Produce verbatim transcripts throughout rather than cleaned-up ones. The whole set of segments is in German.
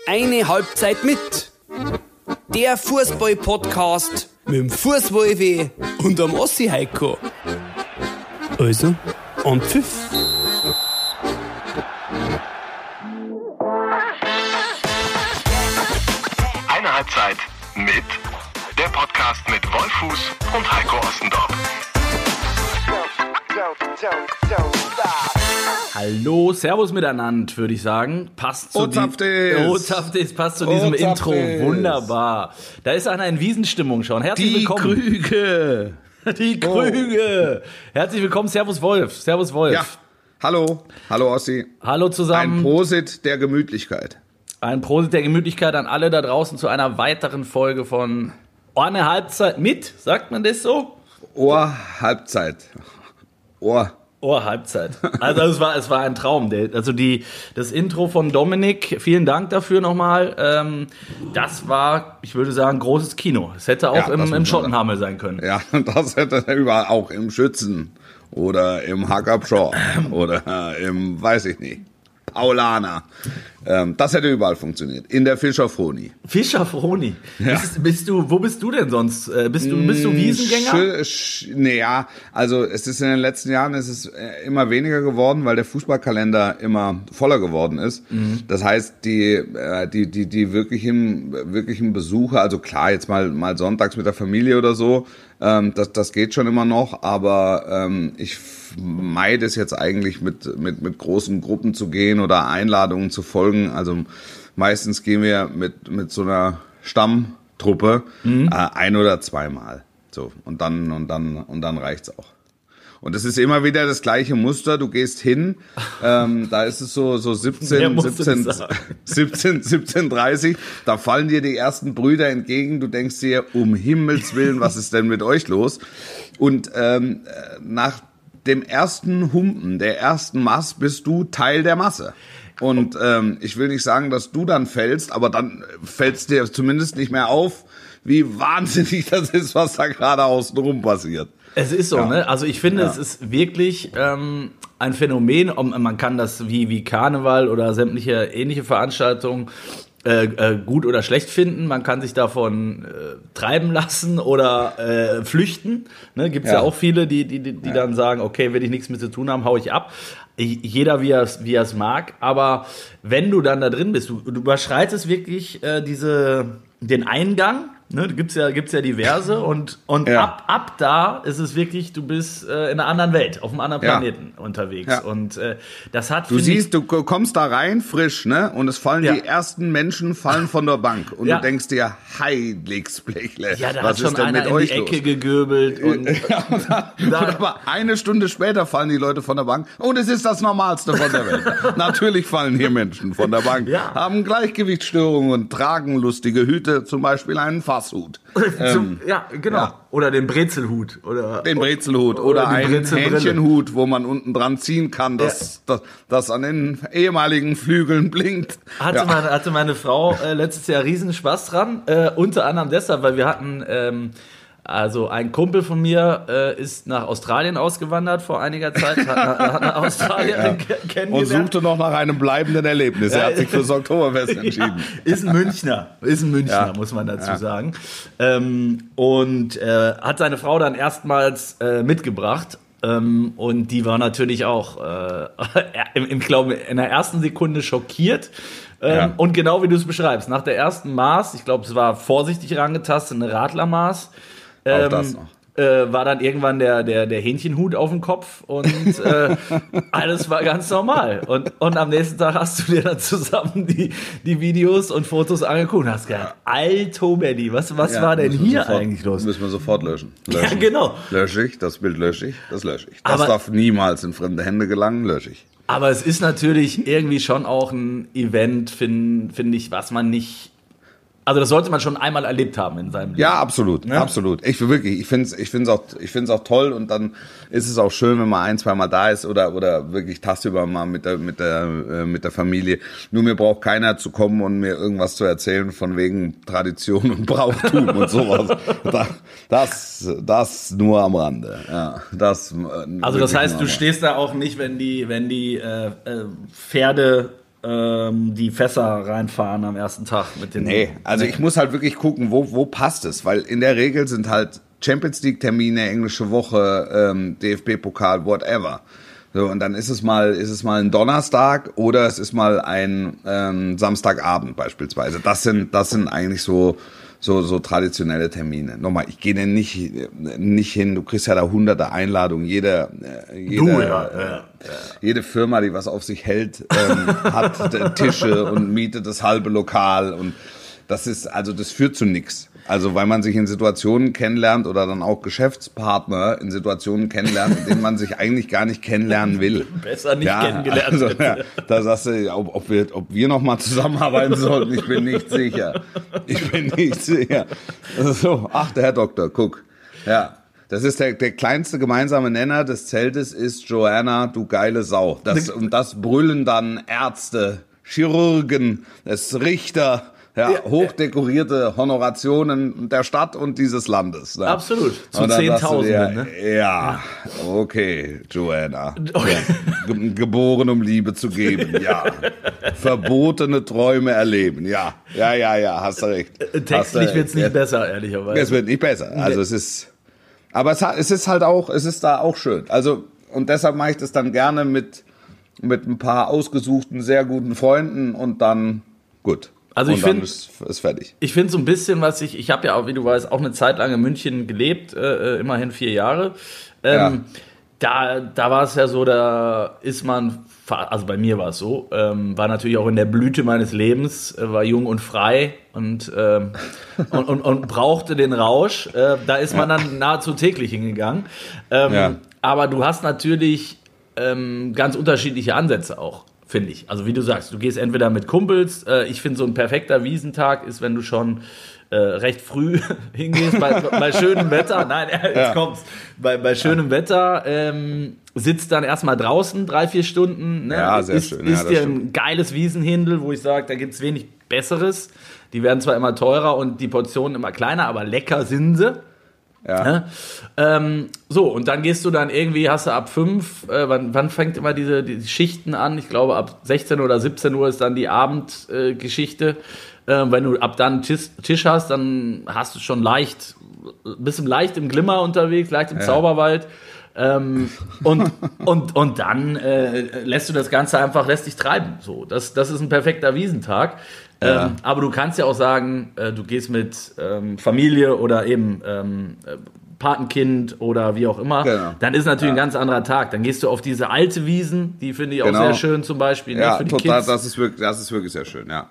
Eine Halbzeit mit. Der Fußball-Podcast mit dem Fußwolfi und dem Ossi Heiko. Also, am Pfiff. Eine Halbzeit mit. Der Podcast mit Wolfuß und Heiko Ostendorf. Hallo, Servus miteinander, würde ich sagen. Passt zu Ozapftes. die- Ozapftes, passt zu diesem Ozapftes. Intro. Wunderbar. Da ist einer in Wiesenstimmung schon. Herzlich Die willkommen. Krüge. Die Krüge. Herzlich willkommen. Servus Wolf. Servus Wolf. Ja, hallo. Hallo Ossi. Hallo zusammen. Ein Prosit der Gemütlichkeit. Ein Prosit der Gemütlichkeit an alle da draußen zu einer weiteren Folge von Eine Halbzeit mit. Sagt man das so? Ohr Halbzeit. Ohr. Oh, Halbzeit. Also es war, es war ein Traum. Der- Also die, das Intro von Dominik, vielen Dank dafür nochmal. Ähm, das war, ich würde sagen, großes Kino. Es hätte auch Ja, das im, muss im man Schottenhamel sein können. Ja, das hätte er überall auch im Schützen oder im Hackabschau oder im, weiß ich nicht, Paulaner. Ähm, das hätte überall funktioniert. In der Fischerfroni. Fischer Froni. Ja. Bist, bist du, wo bist du denn sonst? Äh, Bist du, bist du Wiesengänger? Sch- sch- Nee, ja, also es ist in den letzten Jahren es ist äh, immer weniger geworden, weil der Fußballkalender immer voller geworden ist. Mhm. Das heißt, die äh, die die die wirklichen wirklichen Besucher, also klar, jetzt mal mal sonntags mit der Familie oder so, ähm, das das geht schon immer noch, aber ähm, ich meide es jetzt eigentlich mit mit mit großen Gruppen zu gehen oder Einladungen zu folgen. Also meistens gehen wir mit mit so einer Stammtruppe Mhm. äh, ein oder zweimal. So, und dann, und dann, und dann reicht's auch. Und es ist immer wieder das gleiche Muster. Du gehst hin, ähm, da ist es so, so Wer siebzehn, musste siebzehn, das sagen? siebzehn, siebzehn, dreißig. Da fallen dir die ersten Brüder entgegen. Du denkst dir, um Himmels Willen, was ist denn mit euch los? Und ähm, nach dem ersten Humpen, der ersten Mass, bist du Teil der Masse. Und ähm, ich will nicht sagen, dass du dann fällst, aber dann fällst dir zumindest nicht mehr auf, wie wahnsinnig das ist, was da gerade außenrum passiert. Es ist so, Ja. ne? Also ich finde, Ja. es ist wirklich ähm, ein Phänomen. Ob- Man kann das wie, wie Karneval oder sämtliche ähnliche Veranstaltungen äh, äh, gut oder schlecht finden. Man kann sich davon äh, treiben lassen oder äh, flüchten. Ne? Gibt es ja. Ja. auch viele, die, die, die, die dann sagen, okay, will ich nichts mit zu tun haben, hau ich ab. Jeder, wie er es wie er es mag. Aber wenn du dann da drin bist, du, du überschreitest wirklich äh, diese, den Eingang. Ne, gibt's ja, gibt's ja diverse und, und Ja. ab, ab da ist es wirklich, du bist äh, in einer anderen Welt, auf einem anderen Ja. Planeten unterwegs. Ja. Und äh, das hat, Du find siehst, du kommst da rein, frisch, ne? Und es fallen Ja. die ersten Menschen fallen von der Bank. Und Ja. du denkst dir, Heiligsblechle, ich, ja, da was hat schon ist denn einer mit in euch die Ecke los? gegöbelt. Und, Ja, und, dann, Da- und aber eine Stunde später fallen die Leute von der Bank. Und es ist das Normalste von der Welt. Natürlich fallen hier Menschen von der Bank, Ja. haben Gleichgewichtsstörungen und tragen lustige Hüte, zum Beispiel einen Fasshut. zum, ja, genau. ja. Oder den Brezelhut. Oder, Den Brezelhut oder, Oder die einen Brezelbrille. Hähnchenhut, wo man unten dran ziehen kann, dass das, das an den ehemaligen Flügeln blinkt. Hatte, Ja. meine, hatte meine Frau äh, letztes Jahr riesen Spaß dran. Äh, unter anderem deshalb, weil wir hatten, ähm, also ein Kumpel von mir äh, ist nach Australien ausgewandert vor einiger Zeit, hat, nach- hat nach Australien Ja. ke- Und kennengelernt. suchte noch nach einem bleibenden Erlebnis. Er hat sich fürs Oktoberfest entschieden. Ja, ist ein Münchner, ist ein Münchner, Ja. muss man dazu Ja. sagen. Ähm, und äh, hat seine Frau dann erstmals äh, mitgebracht. Ähm, und die war natürlich auch, äh, im, im, glaube in der ersten Sekunde schockiert. Ähm, Ja. Und genau wie du es beschreibst, nach der ersten Maß, ich glaube, es war vorsichtig rangetastet, eine Radlermaß. Auch das noch. Äh, war dann irgendwann der, der, der Hähnchenhut auf dem Kopf und äh, alles war ganz normal. Und, und am nächsten Tag hast du dir dann zusammen die, die Videos und Fotos angeguckt und hast gedacht, Alto Benny, was, was Ja, war denn müssen wir hier sofort, eigentlich los? Müssen wir sofort löschen. Ja, löschen. genau. Lösche ich, das Bild lösche ich, das lösche ich. Das Aber- darf niemals in fremde Hände gelangen, lösche ich. Aber es ist natürlich irgendwie schon auch ein Event, finde find ich, was man nicht. Also das sollte man schon einmal erlebt haben in seinem Leben. Ja, absolut, Ne? absolut. Ich wirklich, ich finde es ich find's auch, ich find's auch toll und dann ist es auch schön, wenn man ein, zweimal da ist oder oder wirklich tagsüber mal mit der mit der äh, mit der Familie. Nur mir braucht keiner zu kommen und mir irgendwas zu erzählen von wegen Tradition und Brauchtum und sowas. Da, das das nur am Rande. Ja, das. äh, Also das wirklich heißt, nur du am stehst da auch nicht, wenn die wenn die äh, äh, Pferde ähm, die Fässer reinfahren am ersten Tag mit den. Nee, also ich muss halt wirklich gucken, wo, wo passt es, weil in der Regel sind halt Champions League Termine, englische Woche, ähm, D F B-Pokal, whatever. So, und dann ist es mal, ist es mal ein Donnerstag oder es ist mal ein ähm, Samstagabend beispielsweise. Das sind, das sind eigentlich so, so, so traditionelle Termine. Nochmal, ich gehe denn nicht, nicht hin, du kriegst ja da hunderte Einladungen, jede, jede, Du, ja, ja, ja. jede Firma, die was auf sich hält, ähm, hat Tische und mietet das halbe Lokal und das ist, also das führt zu nichts. Also weil man sich in Situationen kennenlernt oder dann auch Geschäftspartner in Situationen kennenlernt, in denen man sich eigentlich gar nicht kennenlernen will. Besser nicht ja, kennengelernt. Also, ja, da sagst du, ob, ob wir, ob wir nochmal zusammenarbeiten sollten, ich bin nicht sicher. Ich bin nicht sicher. So, ach, der Herr Doktor, guck. Ja, das ist der, der kleinste gemeinsame Nenner des Zeltes ist Joanna, du geile Sau. Das, und das brüllen dann Ärzte, Chirurgen, es Richter, ja, ja, hochdekorierte Honorationen der Stadt und dieses Landes. Ne? Absolut, zu Zehntausenden. Ne? Ja, ja, okay, Joanna. Okay. Ge- geboren, um Liebe zu geben, ja. Verbotene Träume erleben, ja. Ja, ja, ja, hast du recht. Textlich wird es nicht ja, besser, ehrlicherweise. Es wird nicht besser, also es ist, aber es, es ist halt auch, es ist da auch schön. Also, und deshalb mache ich das dann gerne mit, mit ein paar ausgesuchten, sehr guten Freunden und dann, gut. Also ich finde, ist, ist fertig. Ich finde so ein bisschen, was ich, ich habe ja auch, wie du weißt, auch eine Zeit lang in München gelebt, äh, immerhin vier Jahre. Ähm, ja. Da, da war es ja so, da ist man, also bei mir war es so, ähm, war natürlich auch in der Blüte meines Lebens, äh, war jung und frei und, ähm, und, und, und brauchte den Rausch. Äh, da ist man dann nahezu täglich hingegangen. Ähm, ja. Aber du hast natürlich ähm, ganz unterschiedliche Ansätze auch. Finde ich. Also wie du sagst, du gehst entweder mit Kumpels. Äh, ich finde, so ein perfekter Wiesentag ist, wenn du schon äh, recht früh hingehst, bei, bei schönem Wetter. Nein, jetzt ja. kommt's. Bei, bei schönem ja. Wetter ähm, sitzt dann erstmal draußen drei, vier Stunden. Ne? Ja, sehr ist, schön. Ist ja, dir stimmt. ein geiles Wiesenhindel, wo ich sage, da gibt's wenig Besseres. Die werden zwar immer teurer und die Portionen immer kleiner, aber lecker sind sie. Ja. Ja? Ähm, so, und dann gehst du dann irgendwie, hast du ab fünf, äh, wann, wann fängt immer diese die Schichten an? Ich glaube, ab sechzehn oder siebzehn Uhr ist dann die Abendgeschichte. Äh, äh, wenn du ab dann Tisch, Tisch hast, dann hast du schon leicht, bist du leicht im Glimmer unterwegs, leicht im ja. Zauberwald. Ähm, und, und, und dann äh, lässt du das Ganze einfach, lässt dich treiben. So, das, das ist ein perfekter Wiesentag. Ja. Ähm, aber du kannst ja auch sagen, äh, du gehst mit ähm, Familie oder eben ähm, äh, Patenkind oder wie auch immer. Genau. Dann ist natürlich ja. ein ganz anderer Tag. Dann gehst du auf diese alte Wiesen, die finde ich auch genau. sehr schön zum Beispiel. Ja, ne, für die total, Kids. Das ist wirklich, das ist wirklich sehr schön, ja.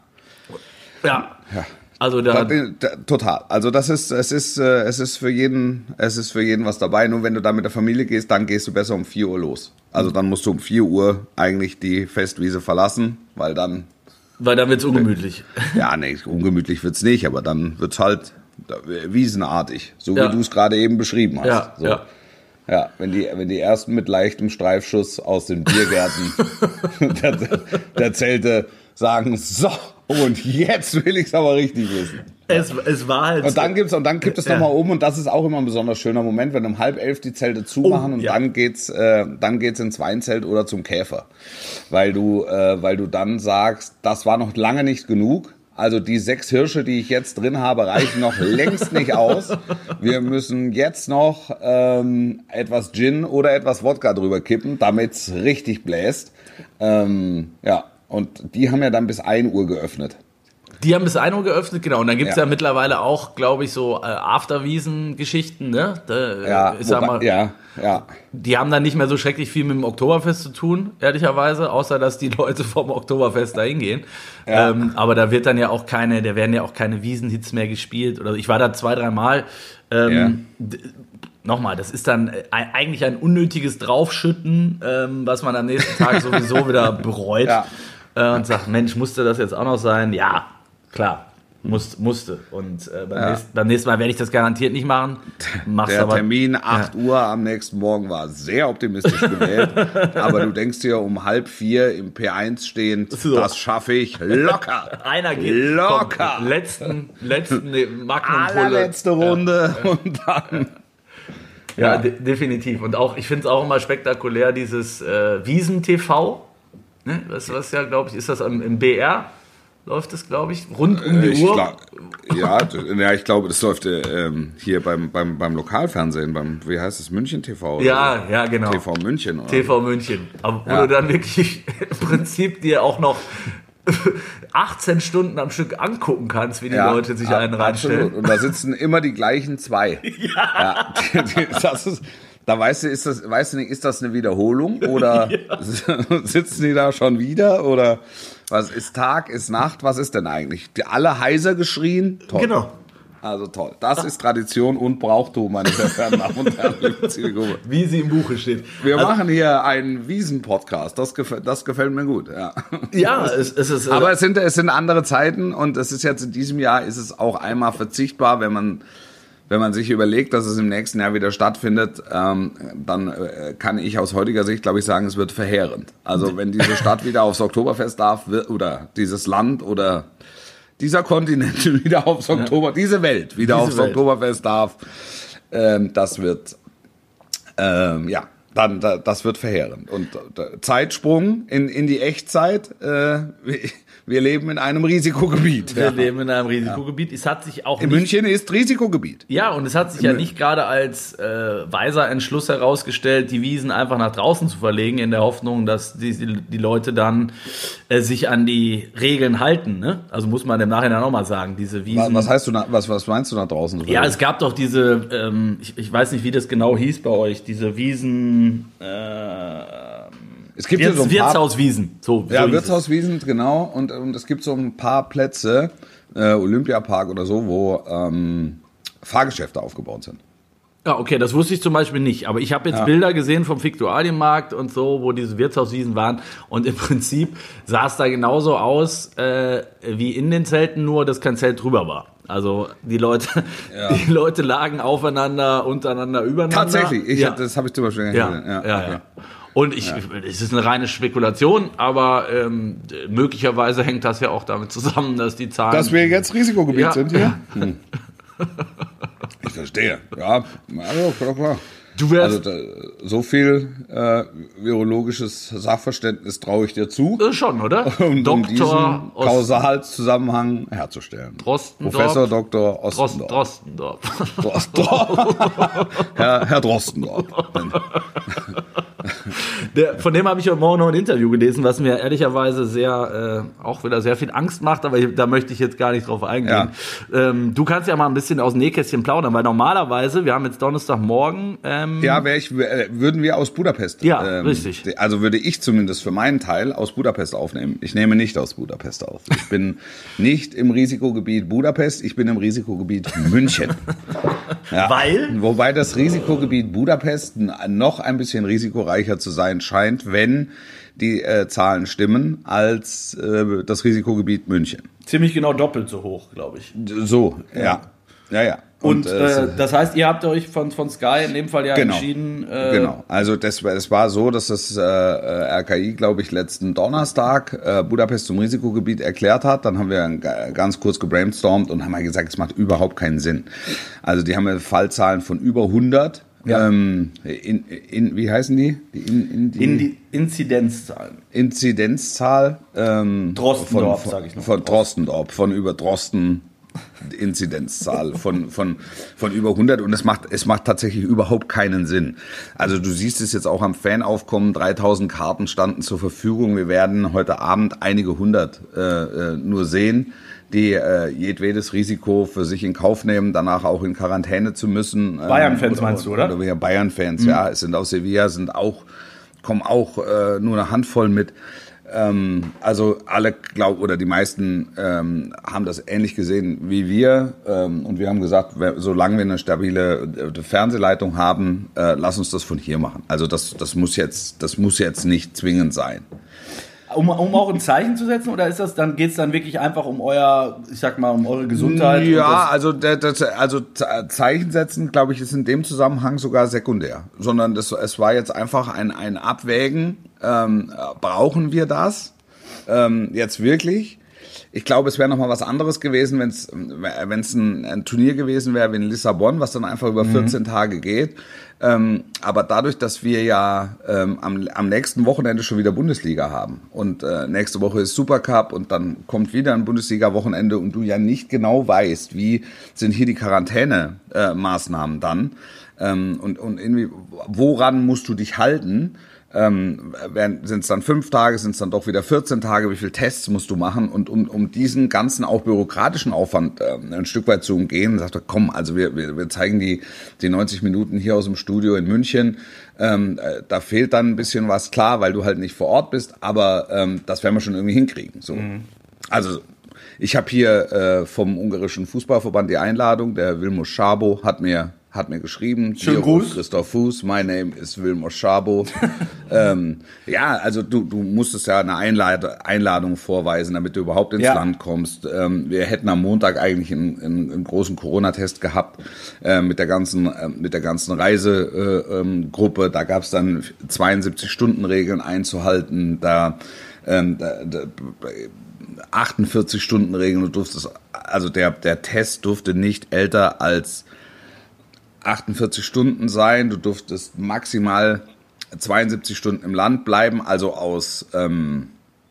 Ja. ja. Also da, da, da, total. Also das ist, es ist, äh, es ist für jeden, es ist für jeden was dabei. Nur wenn du da mit der Familie gehst, dann gehst du besser um vier Uhr los. Also dann musst du um vier Uhr eigentlich die Festwiese verlassen, weil dann Weil dann wird's ungemütlich. Ja, nee, ungemütlich wird's nicht, aber dann wird's halt wiesenartig, so ja. wie du es gerade eben beschrieben hast. Ja, so. ja. Ja, wenn die, wenn die ersten mit leichtem Streifschuss aus den Biergärten der, der Zelte sagen, so, und jetzt will ich's aber richtig wissen. Es, es war halt und dann gibt's und dann gibt es ja. nochmal oben und das ist auch immer ein besonders schöner Moment, wenn um halb elf die Zelte zumachen oh, und ja. dann geht's äh, dann geht's ins Weinzelt oder zum Käfer, weil du äh, weil du dann sagst, das war noch lange nicht genug. Also die sechs Hirsche, die ich jetzt drin habe, reichen noch längst nicht aus. Wir müssen jetzt noch ähm, etwas Gin oder etwas Wodka drüber kippen, damit's richtig bläst. Ähm, ja, und die haben ja dann bis ein Uhr geöffnet. Die haben bis ein Uhr geöffnet, genau. Und dann gibt's ja. ja ja mittlerweile auch, glaube ich, so äh, Afterwiesen-Geschichten, ne? Da, ja, ich sag wobei, mal, ja, ja. Die haben dann nicht mehr so schrecklich viel mit dem Oktoberfest zu tun, ehrlicherweise, außer dass die Leute vom Oktoberfest da hingehen. Ja. Ähm, aber da wird dann ja auch keine, da werden ja auch keine Wiesenhits mehr gespielt. Oder ich war da zwei, drei Mal. Ähm, ja. d- Nochmal, das ist dann eigentlich ein unnötiges Draufschütten, ähm, was man am nächsten Tag sowieso wieder bereut. Ja. Äh, und sagt, Mensch, musste das jetzt auch noch sein? Ja, klar, musste. musste. Und äh, beim, ja. nächsten, beim nächsten Mal werde ich das garantiert nicht machen. Mach's Der aber, Termin acht ja. Uhr am nächsten Morgen war sehr optimistisch gewählt. Aber du denkst dir um halb vier im P eins stehend, so. Das schaffe ich locker. Einer geht. Locker. Komm, letzten, letzten Magnum-Pulle. Allerletzte Runde ja. und dann... Ja, ja. De- definitiv. Und auch, ich finde es auch immer spektakulär, dieses äh, Wiesen-T V. Ne? Das was ja, glaube ich, ist das im, im B R? Läuft das, glaube ich, rund um die ich Uhr? Glaub, ja, ja, ich glaube, das läuft ähm, hier beim, beim, beim Lokalfernsehen, beim, wie heißt es, München T V? Ja, so. ja, genau. T V München. Oder? T V München. Aber wo Ja. du dann wirklich im Prinzip dir auch noch achtzehn Stunden am Stück angucken kannst, wie die Ja, Leute sich ab- einen reinstellen. absolut. Und da sitzen immer die gleichen zwei. Ja. ja die, die, das ist, da weißt du, ist das, weißt du nicht, ist das eine Wiederholung oder ja. sitzen die da schon wieder oder was ist Tag, ist Nacht, was ist denn eigentlich? Die alle heiser geschrien? Toll. Genau. Also toll. Das ist Tradition und Brauchtum, meine sehr verehrten Damen und Herren. liebe Zielgruppe. Wie sie im Buche steht. Wir Also, machen hier einen Wiesen-Podcast. Das gefällt, das gefällt mir gut. Ja. ja, es, es ist. Aber es sind, es sind andere Zeiten und es ist jetzt in diesem Jahr ist es auch einmal verzichtbar, wenn man, wenn man sich überlegt, dass es im nächsten Jahr wieder stattfindet, ähm, dann äh, kann ich aus heutiger Sicht, glaube ich, sagen, es wird verheerend. Also wenn diese Stadt wieder aufs Oktoberfest darf wird, oder dieses Land oder dieser Kontinent wieder aufs Oktober, ja. diese Welt wieder diese aufs Welt. Oktoberfest darf, ähm, das wird, ähm, ja, dann, da, das wird verheerend. Und äh, Zeitsprung in, in die Echtzeit, äh, wir leben in einem Risikogebiet. Wir ja. leben in einem Risikogebiet. Es hat sich auch In nicht, München ist Risikogebiet. ja, und es hat sich ja nicht gerade als äh, weiser Entschluss herausgestellt, die Wiesen einfach nach draußen zu verlegen, in der Hoffnung, dass die, die Leute dann äh, sich an die Regeln halten. Ne? Also muss man im Nachhinein auch mal sagen, diese Wiesen. Was, was heißt du, na, was, was meinst du da draußen? Ja, es gab doch diese, ähm, ich, ich weiß nicht, wie das genau hieß bei euch, diese Wiesen, äh, es gibt Wirts, ja so ein paar, Wirtshauswiesen. So, ja, so hieß Wirtshauswiesen, genau. Und, und es gibt so ein paar Plätze, äh, Olympiapark oder so, wo ähm, Fahrgeschäfte aufgebaut sind. es. Ja, okay, das wusste ich zum Beispiel nicht. Aber ich habe jetzt Ja. Bilder gesehen vom Viktualienmarkt und so, wo diese Wirtshauswiesen waren. Und im Prinzip sah es da genauso aus äh, wie in den Zelten, nur dass kein Zelt drüber war. Also die Leute, Ja. die Leute lagen aufeinander, untereinander, übereinander. Tatsächlich, ich, ja. das habe ich zum Beispiel Ja, gesehen. ja, ja. okay. ja. Und ich, es ist eine reine Spekulation, aber ähm, möglicherweise hängt das ja auch damit zusammen, dass die Zahlen... Dass wir jetzt Risikogebiet Ja. sind hier? Hm. Ich verstehe. Ja, also, klar, klar. Du wärst- also da, so viel äh, virologisches Sachverständnis traue ich dir zu, Äh, schon, oder? um, um diesen Doktor aus Kausalzusammenhang herzustellen. Drostendorf. Professor Doktor Drost, Ostendorf. Drostendorf. Drostendorf. Herr, Herr Drostendorf. Der, von dem habe ich heute Morgen noch ein Interview gelesen, was mir ehrlicherweise sehr, äh, auch wieder sehr viel Angst macht, aber da möchte ich jetzt gar nicht drauf eingehen. Ja. Ähm, du kannst ja mal ein bisschen aus dem Nähkästchen plaudern, weil normalerweise, wir haben jetzt Donnerstagmorgen... Ähm, Ja, wär ich, äh, würden wir aus Budapest. Ja, richtig. Also würde ich zumindest für meinen Teil aus Budapest aufnehmen. Ich nehme nicht aus Budapest auf. Ich bin nicht im Risikogebiet Budapest, ich bin im Risikogebiet München. Ja. Weil? Wobei das Risikogebiet Budapest noch ein bisschen risikoreicher zu sein scheint, wenn die äh, Zahlen stimmen, als äh, das Risikogebiet München. Ziemlich genau doppelt so hoch, glaube ich. So, ja. Ja, ja. Und, Und, äh, äh, das heißt, ihr habt euch von, von Sky in dem Fall ja Genau. entschieden... Äh, Genau, also das, es war so, dass das äh, R K I, glaube ich, letzten Donnerstag äh, Budapest zum Risikogebiet erklärt hat. Dann haben wir g- ganz kurz gebrainstormt und haben mal gesagt, es macht überhaupt keinen Sinn. Also die haben Fallzahlen von über hundert. Ja. Ähm, in, in, wie heißen die? die, in, in, die In die Inzidenzzahlen. Inzidenzzahl ähm, Drostendorf, von, von, sag ich noch. Von Drostendorf, von über Drosten. Inzidenzzahl von, von, von über hundert und es macht, es macht tatsächlich überhaupt keinen Sinn. Also du siehst es jetzt auch am Fanaufkommen, dreitausend Karten standen zur Verfügung. Wir werden heute Abend einige hundert äh, nur sehen, die äh, jedwedes Risiko für sich in Kauf nehmen, danach auch in Quarantäne zu müssen. Bayern-Fans meinst du, oder? Oder wir Bayern-Fans, mhm. ja. Es sind aus Sevilla, sind auch, kommen auch äh, nur eine Handvoll mit. Ähm, also alle glauben oder die meisten ähm, haben das ähnlich gesehen wie wir ähm, und wir haben gesagt, wer, solange wir eine stabile äh, Fernsehleitung haben, äh, lass uns das von hier machen. Also das, das muss jetzt, das muss jetzt nicht zwingend sein. Um, um auch ein Zeichen zu setzen, oder ist das dann, geht es dann wirklich einfach um euer, ich sag mal, um eure Gesundheit? Ja, also, das, das, also Zeichen setzen, glaube ich, ist in dem Zusammenhang sogar sekundär. Sondern das, es war jetzt einfach ein, ein Abwägen, ähm, brauchen wir das ähm, jetzt wirklich? ich glaube, es wäre nochmal was anderes gewesen, wenn es wenn es ein, ein Turnier gewesen wäre wie in Lissabon, was dann einfach über vierzehn mhm. Tage geht. Ähm, aber dadurch, dass wir ja ähm, am, am nächsten Wochenende schon wieder Bundesliga haben und äh, nächste Woche ist Supercup und dann kommt wieder ein Bundesliga-Wochenende und du ja nicht genau weißt, wie sind hier die Quarantäne-Maßnahmen äh, dann ähm, und, und irgendwie, woran musst du dich halten? Ähm, sind es dann fünf Tage, sind es dann doch wieder vierzehn Tage, wie viele Tests musst du machen? Und um, um diesen ganzen auch bürokratischen Aufwand äh, ein Stück weit zu umgehen, sagt er, komm, also wir, wir, wir zeigen die, die neunzig Minuten hier aus dem Studio in München. Ähm, äh, da fehlt dann ein bisschen was, klar, weil du halt nicht vor Ort bist, aber ähm, das werden wir schon irgendwie hinkriegen. So. Mhm. Also ich habe hier äh, vom ungarischen Fußballverband die Einladung, der Vilmos Szabo hat mir hat mir geschrieben, schönen Gruß, Christoph Fuß, my name is Vilmos Szabo. ähm, ja, also du, du musstest ja eine Einlad- Einladung vorweisen, damit du überhaupt ins ja. Land kommst. Ähm, wir hätten am Montag eigentlich einen, einen, einen großen Corona-Test gehabt äh, mit der ganzen äh, mit der ganzen Reisegruppe. Äh, ähm, da gab es dann zweiundsiebzig-Stunden-Regeln einzuhalten, da, ähm, da, da achtundvierzig-Stunden-Regeln. Du durftest, also der der Test durfte nicht älter als achtundvierzig Stunden sein, du durftest maximal zweiundsiebzig Stunden im Land bleiben, also aus, ähm,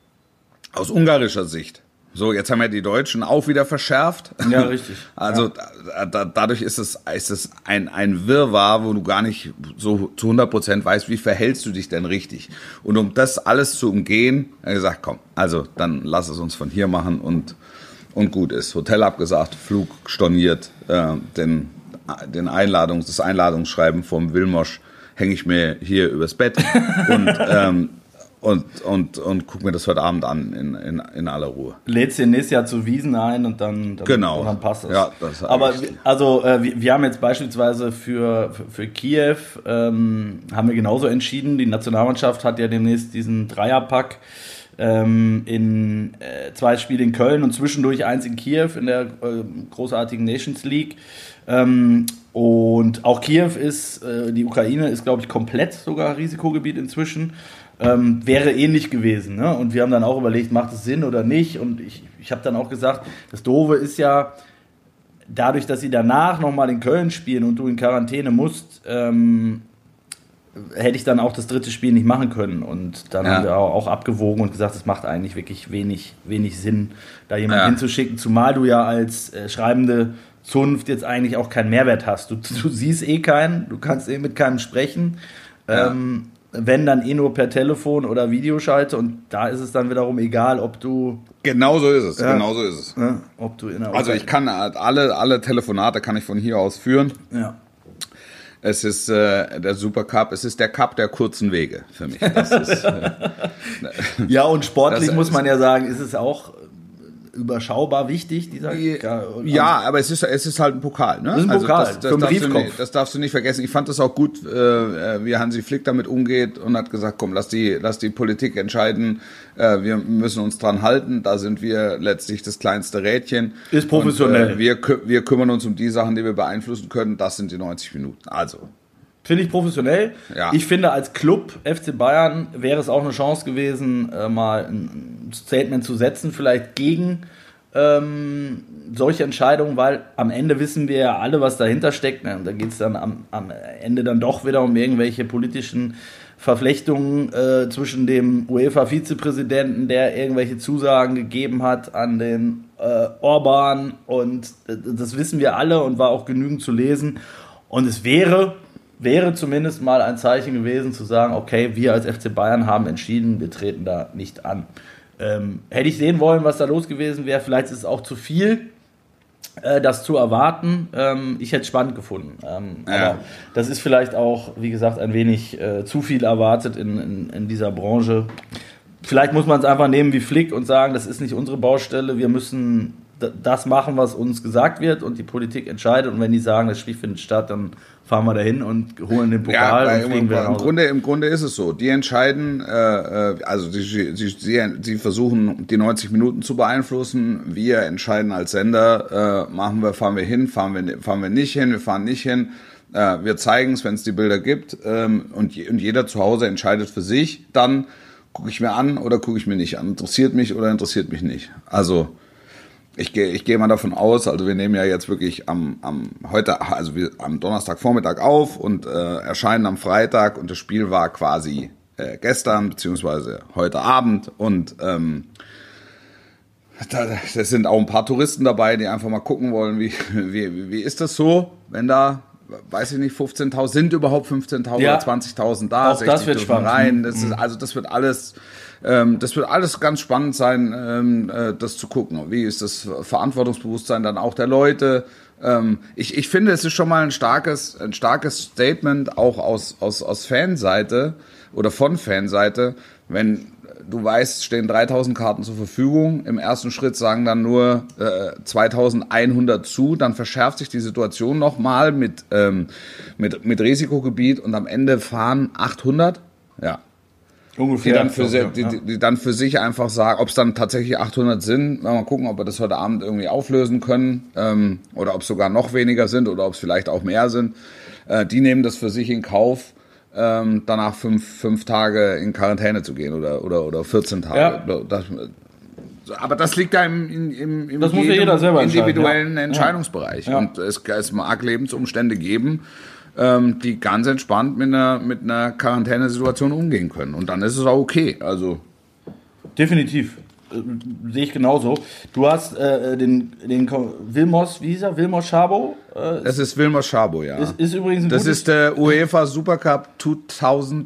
aus ungarischer Sicht. So, jetzt haben ja die Deutschen auch wieder verschärft. Ja, richtig. Also ja. Da, da, dadurch ist es, ist es ein, ein Wirrwarr, wo du gar nicht so zu hundert Prozent weißt, wie verhältst du dich denn richtig. Und um das alles zu umgehen, hat er gesagt, komm, also dann lass es uns von hier machen und, und gut ist. Hotel abgesagt, Flug storniert, äh, denn den Einladungs, das Einladungsschreiben vom Vilmos hänge ich mir hier übers Bett und, ähm, und, und, und guck mir das heute Abend an in, in, in aller Ruhe. Lädst dir nächstes Jahr zu Wiesen ein und dann, dann, genau. und dann passt es. Ja, das aber also äh, wir, wir haben jetzt beispielsweise für, für, für Kiew ähm, haben wir genauso entschieden, die Nationalmannschaft hat ja demnächst diesen Dreierpack ähm, in äh, zwei Spiele in Köln und zwischendurch eins in Kiew in der äh, großartigen Nations League. Ähm, und auch Kiew ist, äh, die Ukraine ist, glaube ich, komplett sogar Risikogebiet inzwischen. Ähm, wäre ähnlich gewesen. Ne? Und wir haben dann auch überlegt, macht es Sinn oder nicht? Und ich, ich habe dann auch gesagt, das Doofe ist ja, dadurch, dass sie danach nochmal in Köln spielen und du in Quarantäne musst, ähm, hätte ich dann auch das dritte Spiel nicht machen können. Und dann ja. haben wir auch abgewogen und gesagt, es macht eigentlich wirklich wenig, wenig Sinn, da jemanden ja. hinzuschicken, zumal du ja als äh, schreibende Zunft jetzt eigentlich auch keinen Mehrwert hast. Du, du siehst eh keinen, du kannst eh mit keinem sprechen. Ja. Ähm, wenn, dann eh nur per Telefon oder Videoschalte und da ist es dann wiederum egal, ob du... Genau so ist es, ja. genau so ist es. Ja, ob du in der also ich kann alle, alle Telefonate kann ich von hier aus führen. Ja. Es ist äh, der Supercup, es ist der Cup der kurzen Wege für mich. Das ist, äh, ja, und sportlich das, muss man ja sagen, ist es auch überschaubar wichtig, dieser ja, ja, aber es ist es ist halt ein Pokal, ne? Das ist ein Pokal, also das, das, darfst du nicht, das darfst du nicht vergessen. Ich fand das auch gut, äh, wie Hansi Flick damit umgeht und hat gesagt, komm, lass die lass die Politik entscheiden. Äh, wir müssen uns dran halten. Da sind wir letztlich das kleinste Rädchen. Ist professionell. Und, äh, wir wir kümmern uns um die Sachen, die wir beeinflussen können. Das sind die neunzig Minuten. Also finde ich professionell. Ja. Ich finde, als Club F C Bayern wäre es auch eine Chance gewesen, äh, mal ein Statement zu setzen, vielleicht gegen ähm, solche Entscheidungen, weil am Ende wissen wir ja alle, was dahinter steckt. Ne? Und da geht es dann am, am Ende dann doch wieder um irgendwelche politischen Verflechtungen äh, zwischen dem UEFA-Vizepräsidenten, der irgendwelche Zusagen gegeben hat an den äh, Orban und äh, das wissen wir alle und war auch genügend zu lesen. Und es wäre... wäre zumindest mal ein Zeichen gewesen, zu sagen, okay, wir als F C Bayern haben entschieden, wir treten da nicht an. Ähm, hätte ich sehen wollen, was da los gewesen wäre, vielleicht ist es auch zu viel, äh, das zu erwarten. Ähm, ich hätte es spannend gefunden. Ähm, ja. Aber das ist vielleicht auch, wie gesagt, ein wenig äh, zu viel erwartet in, in, in dieser Branche. Vielleicht muss man es einfach nehmen wie Flick und sagen, das ist nicht unsere Baustelle, wir müssen das machen, was uns gesagt wird und die Politik entscheidet. Und wenn die sagen, das Spiel findet statt, dann fahren wir dahin und holen den Pokal ja, und fliegen wir im Grunde, Im Grunde ist es so. Die entscheiden, äh, also sie, sie, sie, sie versuchen, die neunzig Minuten zu beeinflussen. Wir entscheiden als Sender, äh, machen wir, fahren wir hin, fahren wir, fahren wir nicht hin, wir fahren nicht hin. Äh, wir zeigen es, wenn es die Bilder gibt. Ähm, und, je, und jeder zu Hause entscheidet für sich dann. gucke ich mir an oder gucke ich mir nicht an? Interessiert mich oder interessiert mich nicht? Also ich gehe ich gehe mal davon aus, also wir nehmen ja jetzt wirklich am, am heute, also wir, am Donnerstagvormittag auf und äh, erscheinen am Freitag und das Spiel war quasi äh, gestern beziehungsweise heute Abend und ähm, da, das sind auch ein paar Touristen dabei, die einfach mal gucken wollen, wie, wie, wie ist das so, wenn da, weiß ich nicht, fünfzehntausend, sind überhaupt fünfzehntausend ja. oder zwanzigtausend da, auch das wird spannend. Rein. Das ist, also das wird alles, ähm, das wird alles ganz spannend sein, ähm, äh, das zu gucken. Wie ist das Verantwortungsbewusstsein dann auch der Leute? Ähm, ich, ich finde, es ist schon mal ein starkes, ein starkes Statement auch aus, aus, aus Fanseite oder von Fanseite, wenn du weißt, stehen dreitausend Karten zur Verfügung. Im ersten Schritt sagen dann nur äh, zweitausendeinhundert zu. Dann verschärft sich die Situation nochmal mit, ähm, mit, mit Risikogebiet und am Ende fahren achthundert. Ja. Ungefähr. Die dann, für, ja. die, die, die dann für sich einfach sagen, ob es dann tatsächlich achthundert sind. Mal gucken, ob wir das heute Abend irgendwie auflösen können. Ähm, oder ob es sogar noch weniger sind oder ob es vielleicht auch mehr sind. Äh, die nehmen das für sich in Kauf. Ähm, danach fünf, fünf Tage in Quarantäne zu gehen oder, oder, oder vierzehn Tage. Ja. Das, aber das liegt da im, im, im das muss ja jeder selber individuellen ja. Entscheidungsbereich. Ja. Und es, es mag Lebensumstände geben, ähm, die ganz entspannt mit einer, mit einer Quarantänesituation umgehen können. Und dann ist es auch okay. Also definitiv. Sehe ich genauso. Du hast äh, den, den Vilmos, wie hieß er? Vilmos Szabo? Äh, das ist Vilmos Szabo, ja. Ist, ist übrigens ein das gutes ist der UEFA Supercup zwanzig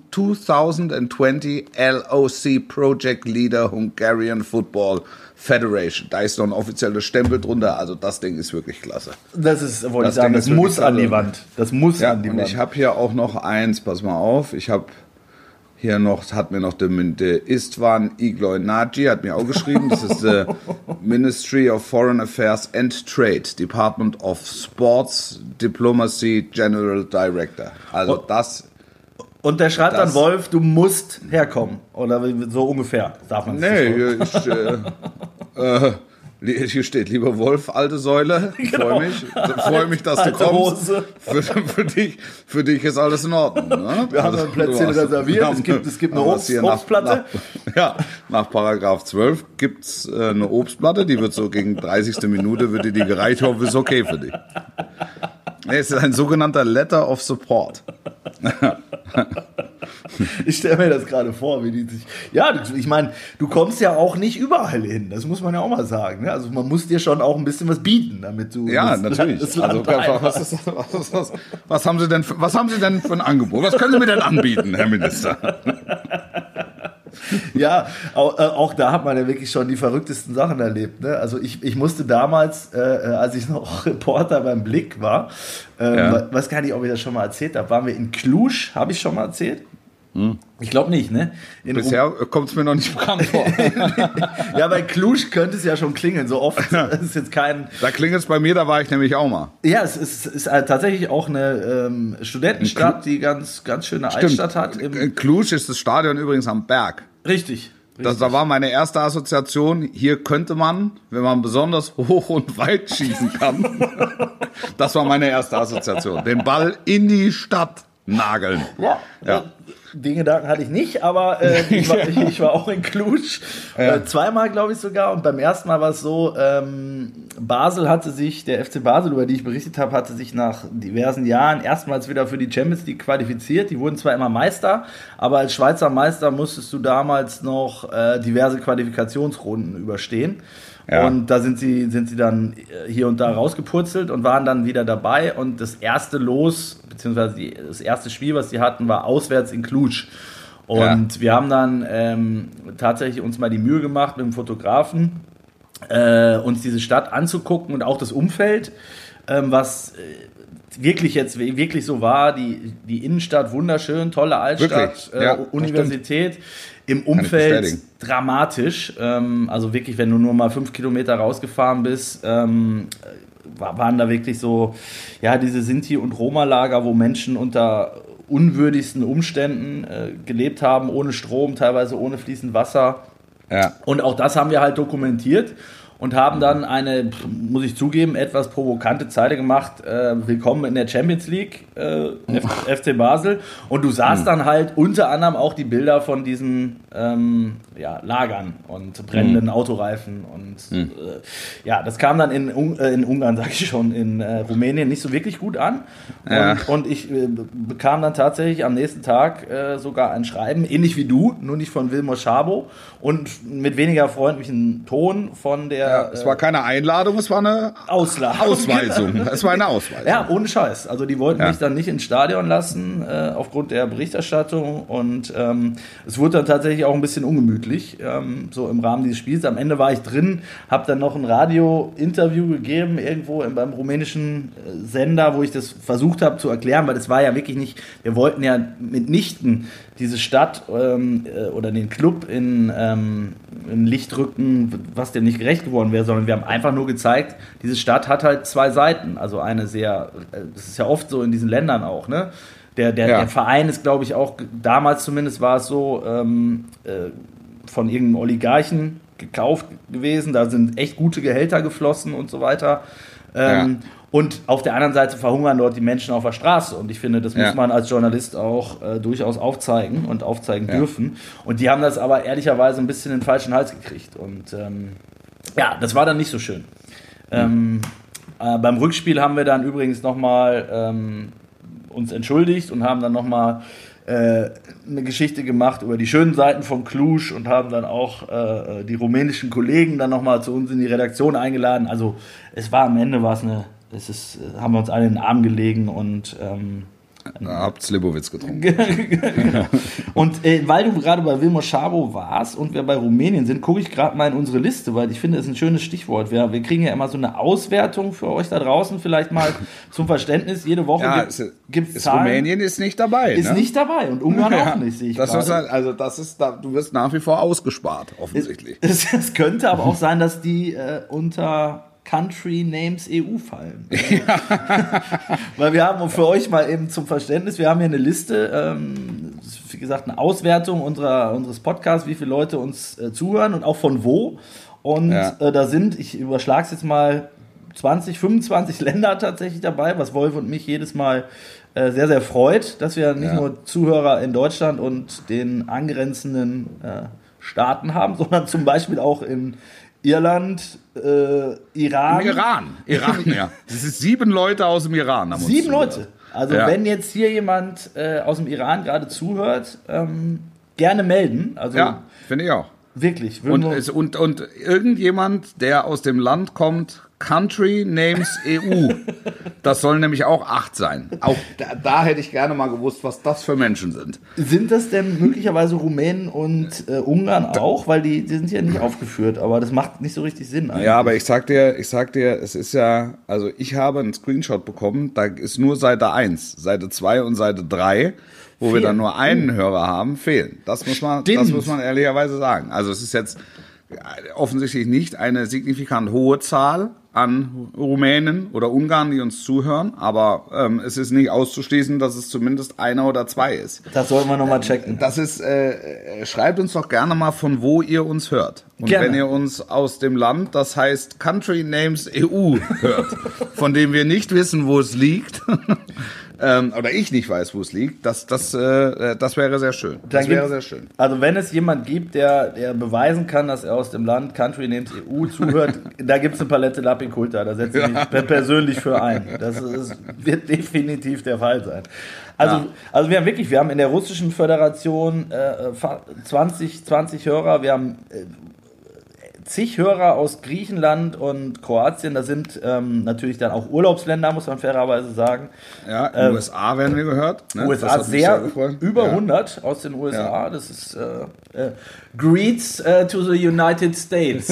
zwanzig L O C Project Leader Hungarian Football Federation. Da ist noch ein offizieller Stempel drunter, also das Ding ist wirklich klasse. Das ist, wollte das ich sagen, Ding das ist muss an die klasse. Wand. Das muss ja, an die und Wand. Ich habe hier auch noch eins, pass mal auf, ich habe hier noch, hat mir noch der, der Istvan Igloy Nagy, hat mir auch geschrieben, das ist der Ministry of Foreign Affairs and Trade, Department of Sports Diplomacy General Director. Also das... Und der schreibt das, dann, Wolf, du musst herkommen. Oder so ungefähr, darf man es nee, nicht so. ich... Äh, äh, hier steht, lieber Wolf, alte Säule, ich Genau. freue mich, freue mich, dass Alte du kommst. Hose. Für, für, dich, für dich ist alles in Ordnung. Ne? Wir haben ein Plätzchen du hast- reserviert, wir haben- es gibt, es gibt eine haben Obst, was hier nach- Obstplatte. Nach, ja, nach Paragraph zwölf gibt's äh, eine Obstplatte, die wird so gegen dreißigste Minute wird dir die gereicht, hoffe, ist okay für dich. Es ist ein sogenannter Letter of Support. Ich stelle mir das gerade vor, wie die sich. Ja, ich meine, du kommst ja auch nicht überall hin. Das muss man ja auch mal sagen. Ne? Also man muss dir schon auch ein bisschen was bieten, damit du. Ja, das natürlich. Land, das Land also, was, ist, was, ist, was, was, haben Sie denn für, was haben Sie denn für ein Angebot? Was können Sie mir denn anbieten, Herr Minister? Ja, auch, äh, auch da hat man ja wirklich schon die verrücktesten Sachen erlebt. Ne? Also ich, ich musste damals, äh, als ich noch Reporter beim Blick war, äh, Ja. weiß gar nicht, ob ich das schon mal erzählt habe, waren wir in Cluj, habe ich schon mal erzählt? Hm. Ich glaube nicht, ne? In Bisher kommt es mir noch nicht bekannt vor. Ja, bei Cluj könnte es ja schon klingeln, so oft. Es ist jetzt kein... Da klingelt es bei mir, da war ich nämlich auch mal. Ja, es ist, es ist tatsächlich auch eine ähm, Studentenstadt, die ganz, ganz schöne Altstadt hat. Im In Cluj ist das Stadion übrigens am Berg. richtig. Das, richtig. da war meine erste Assoziation. Hier könnte man, wenn man besonders hoch und weit schießen kann, das war meine erste Assoziation. Den Ball in die Stadt nageln. Ja, Ja. äh, den Gedanken hatte ich nicht, aber äh, ich, war, ich, ich war auch in Cluj, Ja. äh, zweimal glaube ich sogar, und beim ersten Mal war es so, ähm, Basel hatte sich, der F C Basel, über die ich berichtet habe, hatte sich nach diversen Jahren erstmals wieder für die Champions League qualifiziert. Die wurden zwar immer Meister, aber als Schweizer Meister musstest du damals noch äh, diverse Qualifikationsrunden überstehen. Ja. Und da sind sie, sind sie dann hier und da rausgepurzelt und waren dann wieder dabei. Und das erste Los, beziehungsweise die, das erste Spiel, was sie hatten, war auswärts in Cluj. Und ja. wir haben dann ähm, tatsächlich uns mal die Mühe gemacht, mit dem Fotografen äh, uns diese Stadt anzugucken und auch das Umfeld, ähm, was äh, wirklich jetzt wirklich so war. Die, die Innenstadt wunderschön, tolle Altstadt, äh, ja, Universität. Im Umfeld dramatisch, ähm, also wirklich, wenn du nur mal fünf Kilometer rausgefahren bist, ähm, waren da wirklich so, ja, diese Sinti- und Roma-Lager, wo Menschen unter unwürdigsten Umständen äh, gelebt haben, ohne Strom, teilweise ohne fließend Wasser. Ja. Und auch das haben wir halt dokumentiert. und haben dann eine, muss ich zugeben, etwas provokante Zeile gemacht, äh, willkommen in der Champions League, äh, F- F C Basel. Und du sahst dann halt unter anderem auch die Bilder von diesen ähm, ja, Lagern und brennenden mhm. Autoreifen. Und mhm. äh, ja, das kam dann in, äh, in Ungarn, sag ich schon, in äh, Rumänien nicht so wirklich gut an. Und, ja. und ich äh, bekam dann tatsächlich am nächsten Tag äh, sogar ein Schreiben, ähnlich wie du, nur nicht von Vilmos Szabo und mit weniger freundlichen Ton von der... Ja, es war keine Einladung, es war eine Ausladung. Ausweisung. Es war eine Ausweisung. Ja, ohne Scheiß. Also die wollten ja. mich dann nicht ins Stadion lassen, äh, aufgrund der Berichterstattung. Und ähm, es wurde dann tatsächlich auch ein bisschen ungemütlich, ähm, so im Rahmen dieses Spiels. Am Ende war ich drin, habe dann noch ein Radio-Interview gegeben, irgendwo in, beim rumänischen äh, Sender, wo ich das versucht habe zu erklären, weil das war ja wirklich nicht, wir wollten ja mitnichten diese Stadt ähm, äh, oder den Club in, ähm, in Licht rücken, was dem nicht gerecht geworden wäre, sondern wir haben einfach nur gezeigt, diese Stadt hat halt zwei Seiten. Also eine sehr, äh, das ist ja oft so in diesen Ländern auch, ne? Der, der, ja. der Verein ist, glaube ich, auch, damals zumindest war es so, ähm, äh, von irgendeinem Oligarchen gekauft gewesen. Da sind echt gute Gehälter geflossen und so weiter. Ähm, ja. Und auf der anderen Seite verhungern dort die Menschen auf der Straße. Und ich finde, das muss ja. man als Journalist auch äh, durchaus aufzeigen und aufzeigen ja. dürfen. Und die haben das aber ehrlicherweise ein bisschen in den falschen Hals gekriegt. Und ähm, ja, das war dann nicht so schön. Mhm. Ähm, äh, beim Rückspiel haben wir dann übrigens nochmal ähm, uns entschuldigt und haben dann nochmal äh, eine Geschichte gemacht über die schönen Seiten vom Cluj und haben dann auch äh, die rumänischen Kollegen dann nochmal zu uns in die Redaktion eingeladen. Also es war am Ende war es eine Es ist, haben wir uns alle in den Arm gelegen und ähm, habt Slivovitz getrunken. Genau. Und äh, weil du gerade bei Vilmos Szabo warst und wir bei Rumänien sind, gucke ich gerade mal in unsere Liste, weil ich finde, das ist ein schönes Stichwort. Wir, wir kriegen ja immer so eine Auswertung für euch da draußen, vielleicht mal zum Verständnis. Jede Woche ja, gibt es Zahlen. Rumänien ist nicht dabei. Ist ne? nicht dabei und Ungarn ja, auch nicht, sehe ich das gerade. ist halt, also das ist, du wirst nach wie vor ausgespart, offensichtlich. Es, es könnte aber auch sein, dass die äh, unter Country Names E U fallen. Ja. Weil wir haben für euch mal eben zum Verständnis, wir haben hier eine Liste, ähm, wie gesagt, eine Auswertung unserer, unseres Podcasts, wie viele Leute uns äh, zuhören und auch von wo. Und ja. äh, da sind, ich überschlage es jetzt mal, zwanzig, fünfundzwanzig Länder tatsächlich dabei, was Wolf und mich jedes Mal äh, sehr, sehr freut, dass wir nicht ja. nur Zuhörer in Deutschland und den angrenzenden äh, Staaten haben, sondern zum Beispiel auch in Irland, äh, Iran. Im Iran, Iran, ja. Das sind sieben Leute aus dem Iran. Haben sieben Leute. Also ja. wenn jetzt hier jemand äh, aus dem Iran gerade zuhört, ähm, gerne melden. Also ja, finde ich auch. Wirklich. Und, es, und, und irgendjemand, der aus dem Land kommt, Country Names E U. Das sollen nämlich auch acht sein. Auch da, da hätte ich gerne mal gewusst, was das für Menschen sind. Sind das denn möglicherweise Rumänen und äh, Ungarn auch? Weil die, die sind ja nicht aufgeführt, aber das macht nicht so richtig Sinn eigentlich. Ja, aber ich sag dir, ich sag dir, es ist ja, also ich habe einen Screenshot bekommen, da ist nur Seite eins, Seite zwei und Seite drei, wo fehlen. Wir dann nur einen Hörer haben, fehlen. Das muss man, Stimmt. das muss man ehrlicherweise sagen. Also es ist jetzt offensichtlich nicht eine signifikant hohe Zahl an Rumänen oder Ungarn, die uns zuhören, aber ähm, es ist nicht auszuschließen, dass es zumindest einer oder zwei ist. Das sollten wir nochmal checken. Das ist, äh, schreibt uns doch gerne mal, von wo ihr uns hört. Und gerne. Wenn ihr uns aus dem Land, das heißt Country Names E U hört, von dem wir nicht wissen, wo es liegt, ähm, oder ich nicht weiß, wo es liegt, das, das, äh, das wäre sehr schön. Das wäre sehr schön. Also wenn es jemand gibt, der, der beweisen kann, dass er aus dem Land Country Names E U zuhört, da gibt es eine Palette Lapiculta, da setze ich mich ja. persönlich für ein. Das ist, wird definitiv der Fall sein. Also, ja. also wir haben wirklich, wir haben in der russischen Föderation äh, zwanzig, zwanzig Hörer, wir haben äh, zig Hörer aus Griechenland und Kroatien, das sind ähm, natürlich dann auch Urlaubsländer, muss man fairerweise sagen. Ja, in den ähm, U S A werden wir gehört. Ne? U S A sehr, über ja. hundert aus den U S A, ja. das ist äh, äh, Greets uh, to the United States.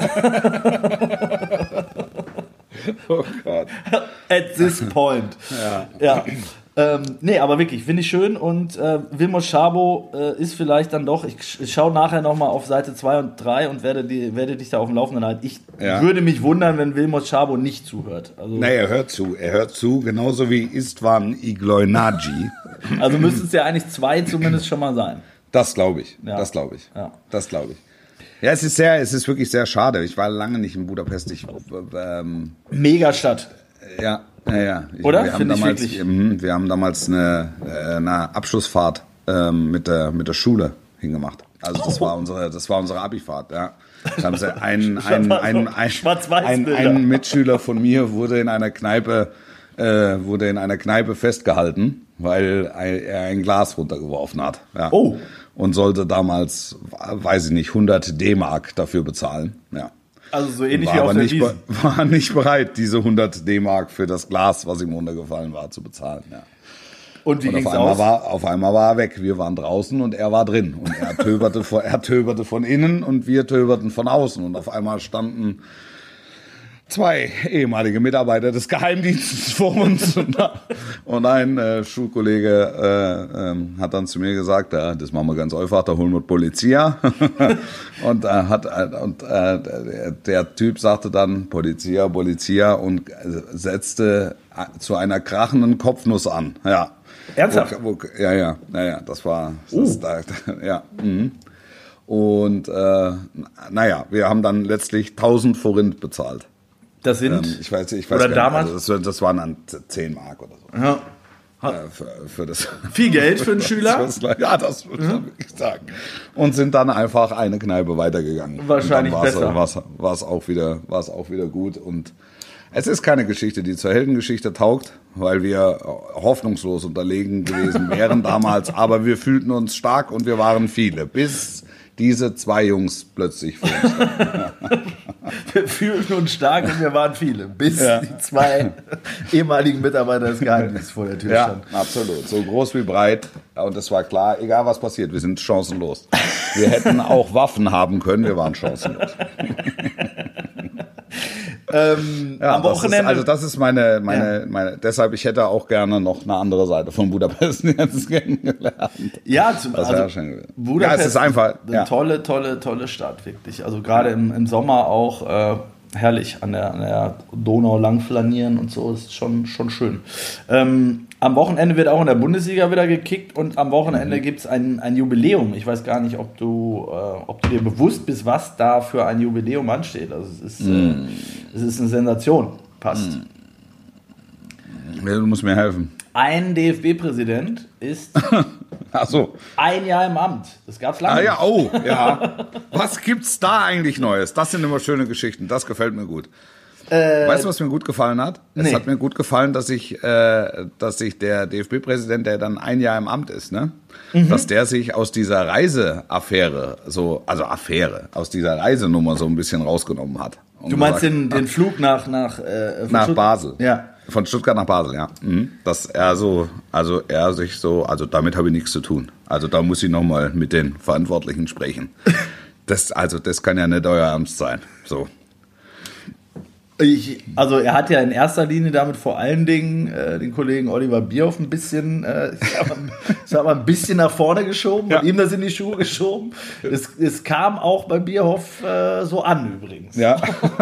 Oh Gott. At this point. Ja. ja. Ähm, nee, aber wirklich, finde ich schön und äh, Vilmos Szabo äh, ist vielleicht dann doch, ich, ich schaue nachher nochmal auf Seite zwei und drei und werde, die, werde dich da auf dem Laufenden halten. Ich ja. würde mich wundern, wenn Vilmos Szabo nicht zuhört. Also, nee, er hört zu, er hört zu, genauso wie Istvan Igloinaji. Also müssten es ja eigentlich zwei zumindest schon mal sein. Das glaube ich, ja. das glaube ich, ja. das glaube ich. Ja, es ist sehr, es ist wirklich sehr schade. Ich war lange nicht in Budapest. Ich, ähm, Megastadt. Ja, ja, ja. Ich, Oder? Wir haben, Finde ich damals, wirklich. ähm, wir haben damals eine, äh, eine Abschlussfahrt ähm, mit, der, mit der Schule hingemacht. Also das war unsere, das war unsere Abifahrt, ja. Da haben sie einen, einen, einen, einen, ein, ein Mitschüler von mir wurde in einer Kneipe, äh, wurde in einer Kneipe festgehalten, weil er ein Glas runtergeworfen hat. Ja. Oh. Und sollte damals, weiß ich nicht, hundert D-Mark dafür bezahlen. Ja. Also so ähnlich war wie auf aber der nicht, Wiesn. war nicht bereit, diese hundert D-Mark für das Glas, was ihm runtergefallen war, zu bezahlen. Ja. Und wie Und ging's auf einmal, aus? war, auf einmal war er weg. Wir waren draußen und er war drin. Und er töberte, von, er töberte von innen und wir töberten von außen. Und auf einmal standen zwei ehemalige Mitarbeiter des Geheimdienstes vor uns. Und, und ein äh, Schulkollege äh, ähm, hat dann zu mir gesagt, ja, das machen wir ganz einfach, da holen wir Polizia. und äh, hat, äh, und äh, der, der Typ sagte dann Polizia, Polizia und setzte zu einer krachenden Kopfnuss an. Ja. Ernsthaft? Wo, wo, ja, ja, ja, ja, das war, das, Uh. da, ja. Mhm. Und äh, naja, wir haben dann letztlich tausend Forint bezahlt. Das sind, Ähm, ich weiß, ich weiß oder gar damals? nicht, also das, das waren dann zehn Mark oder so. ja, Äh, für, für das, viel Geld für einen Schüler. das, ja, das würde ich dann wirklich sagen. Und sind dann einfach eine Kneipe weitergegangen. Wahrscheinlich und dann besser. War's, war's auch wieder, war's auch wieder gut. Und es ist keine Geschichte, die zur Heldengeschichte taugt, weil wir hoffnungslos unterlegen gewesen wären damals. Aber wir fühlten uns stark und wir waren viele, bis diese zwei Jungs plötzlich vor uns standen. Wir fühlten uns stark und wir waren viele, bis Ja. die zwei ehemaligen Mitarbeiter des Geheimdienstes vor der Tür Ja, standen. absolut. So groß wie breit. Und es war klar, egal was passiert, wir sind chancenlos. Wir hätten auch Waffen haben können, wir waren chancenlos. Ähm, Ja, am das ist, Wochenende. also das ist meine, meine, Ja. meine, deshalb, ich hätte auch gerne noch eine andere Seite von Budapest jetzt kennengelernt. ja, zum, Das wäre also schön gewesen. Budapest Ja, es ist einfach, eine ja. tolle, tolle, tolle Stadt, wirklich. Also gerade im, im Sommer auch äh, herrlich an der, an der Donau lang flanieren und so, ist schon, schon schön. Ähm, am Wochenende wird auch in der Bundesliga wieder gekickt und am Wochenende Mhm. gibt es ein, ein Jubiläum. Ich weiß gar nicht, ob du, äh, ob du dir bewusst bist, was da für ein Jubiläum ansteht. Also es ist, Mhm. äh, es ist eine Sensation, passt. Ja, du musst mir helfen. Ein D F B-Präsident ist Ach so. ein Jahr im Amt. Das gab's lange Ah ja, nicht. oh, ja. Was gibt's da eigentlich Neues? Das sind immer schöne Geschichten. Das gefällt mir gut. weißt du, was mir gut gefallen hat? nee. Es hat mir gut gefallen, dass sich, äh, dass sich der D F B-Präsident, der dann ein Jahr im Amt ist, ne, Mhm. dass der sich aus dieser Reiseaffäre, so, also Affäre, aus dieser Reisenummer so ein bisschen rausgenommen hat. Und Du meinst gesagt, den, den Flug nach, nach, äh, von nach Stutt- Basel. Ja. Von Stuttgart nach Basel, ja. Mhm. Dass er so, also er sich so, also damit habe ich nichts zu tun. Also da muss ich nochmal mit den Verantwortlichen sprechen. Das, also das kann ja nicht euer Ernst sein. So. Ich, also er hat ja in erster Linie damit vor allen Dingen äh, den Kollegen Oliver Bierhoff ein bisschen, äh, ich sag mal, ich sag mal, ein bisschen nach vorne geschoben Ja. und ihm das in die Schuhe geschoben. Es, es kam auch bei Bierhoff äh, so an übrigens. Ja.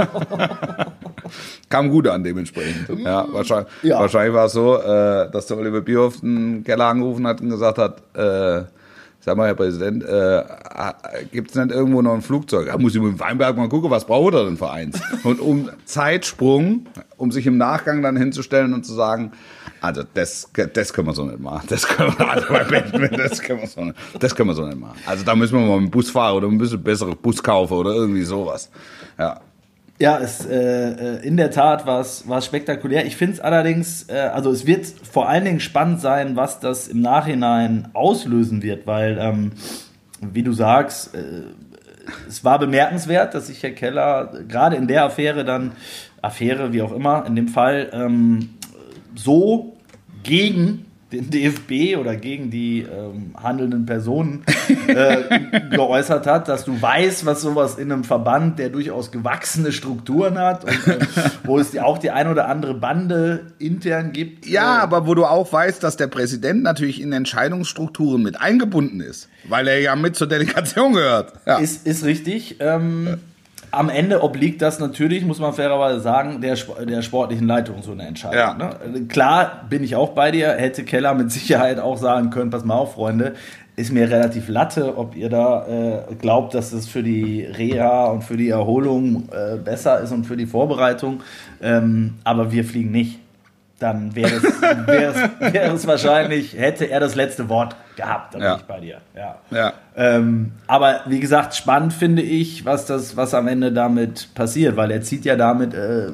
Kam gut an dementsprechend. Ja, wahrscheinlich, Ja. wahrscheinlich war es so, äh, dass der Oliver Bierhoff den Keller angerufen hat und gesagt hat, äh, sag mal, Herr Präsident, äh, gibt es nicht irgendwo noch ein Flugzeug? Da muss ich mit dem Weinberg mal gucken, was braucht er denn für eins? Und um Zeitsprung, um sich im Nachgang dann hinzustellen und zu sagen, also das, das können wir so nicht machen. Das können wir, also bei Batman, das können wir so nicht, das können wir so nicht machen. Also da müssen wir mal mit dem Bus fahren oder ein bisschen bessere Bus kaufen oder irgendwie sowas. Ja. Ja, es, äh, in der Tat war es war es spektakulär. Ich finde es allerdings, äh, also es wird vor allen Dingen spannend sein, was das im Nachhinein auslösen wird, weil, ähm, wie du sagst, äh, es war bemerkenswert, dass sich Herr Keller gerade in der Affäre dann, Affäre wie auch immer, in dem Fall, ähm, so gegen den D F B oder gegen die ähm, handelnden Personen äh, geäußert hat, dass du weißt, was sowas in einem Verband, der durchaus gewachsene Strukturen hat und äh, wo es auch die ein oder andere Bande intern gibt. Ja, äh, aber wo du auch weißt, dass der Präsident natürlich in Entscheidungsstrukturen mit eingebunden ist, weil er ja mit zur Delegation gehört. Ja. Ist, ist richtig. Ähm, am Ende obliegt das natürlich, muss man fairerweise sagen, der, Sp- der sportlichen Leitung so eine Entscheidung. Ja. Ne? Klar bin ich auch bei dir, hätte Keller mit Sicherheit auch sagen können, pass mal auf, Freunde, ist mir relativ latte, ob ihr da äh, glaubt, dass es für die Reha und für die Erholung äh, besser ist und für die Vorbereitung. Ähm, aber wir fliegen nicht. Dann wäre es, wäre es, wäre es wahrscheinlich, hätte er das letzte Wort gehabt, da bin Ja. ich bei dir. Ja. Ja. Ähm, aber wie gesagt, spannend finde ich, was das, was am Ende damit passiert, weil er zieht ja damit äh,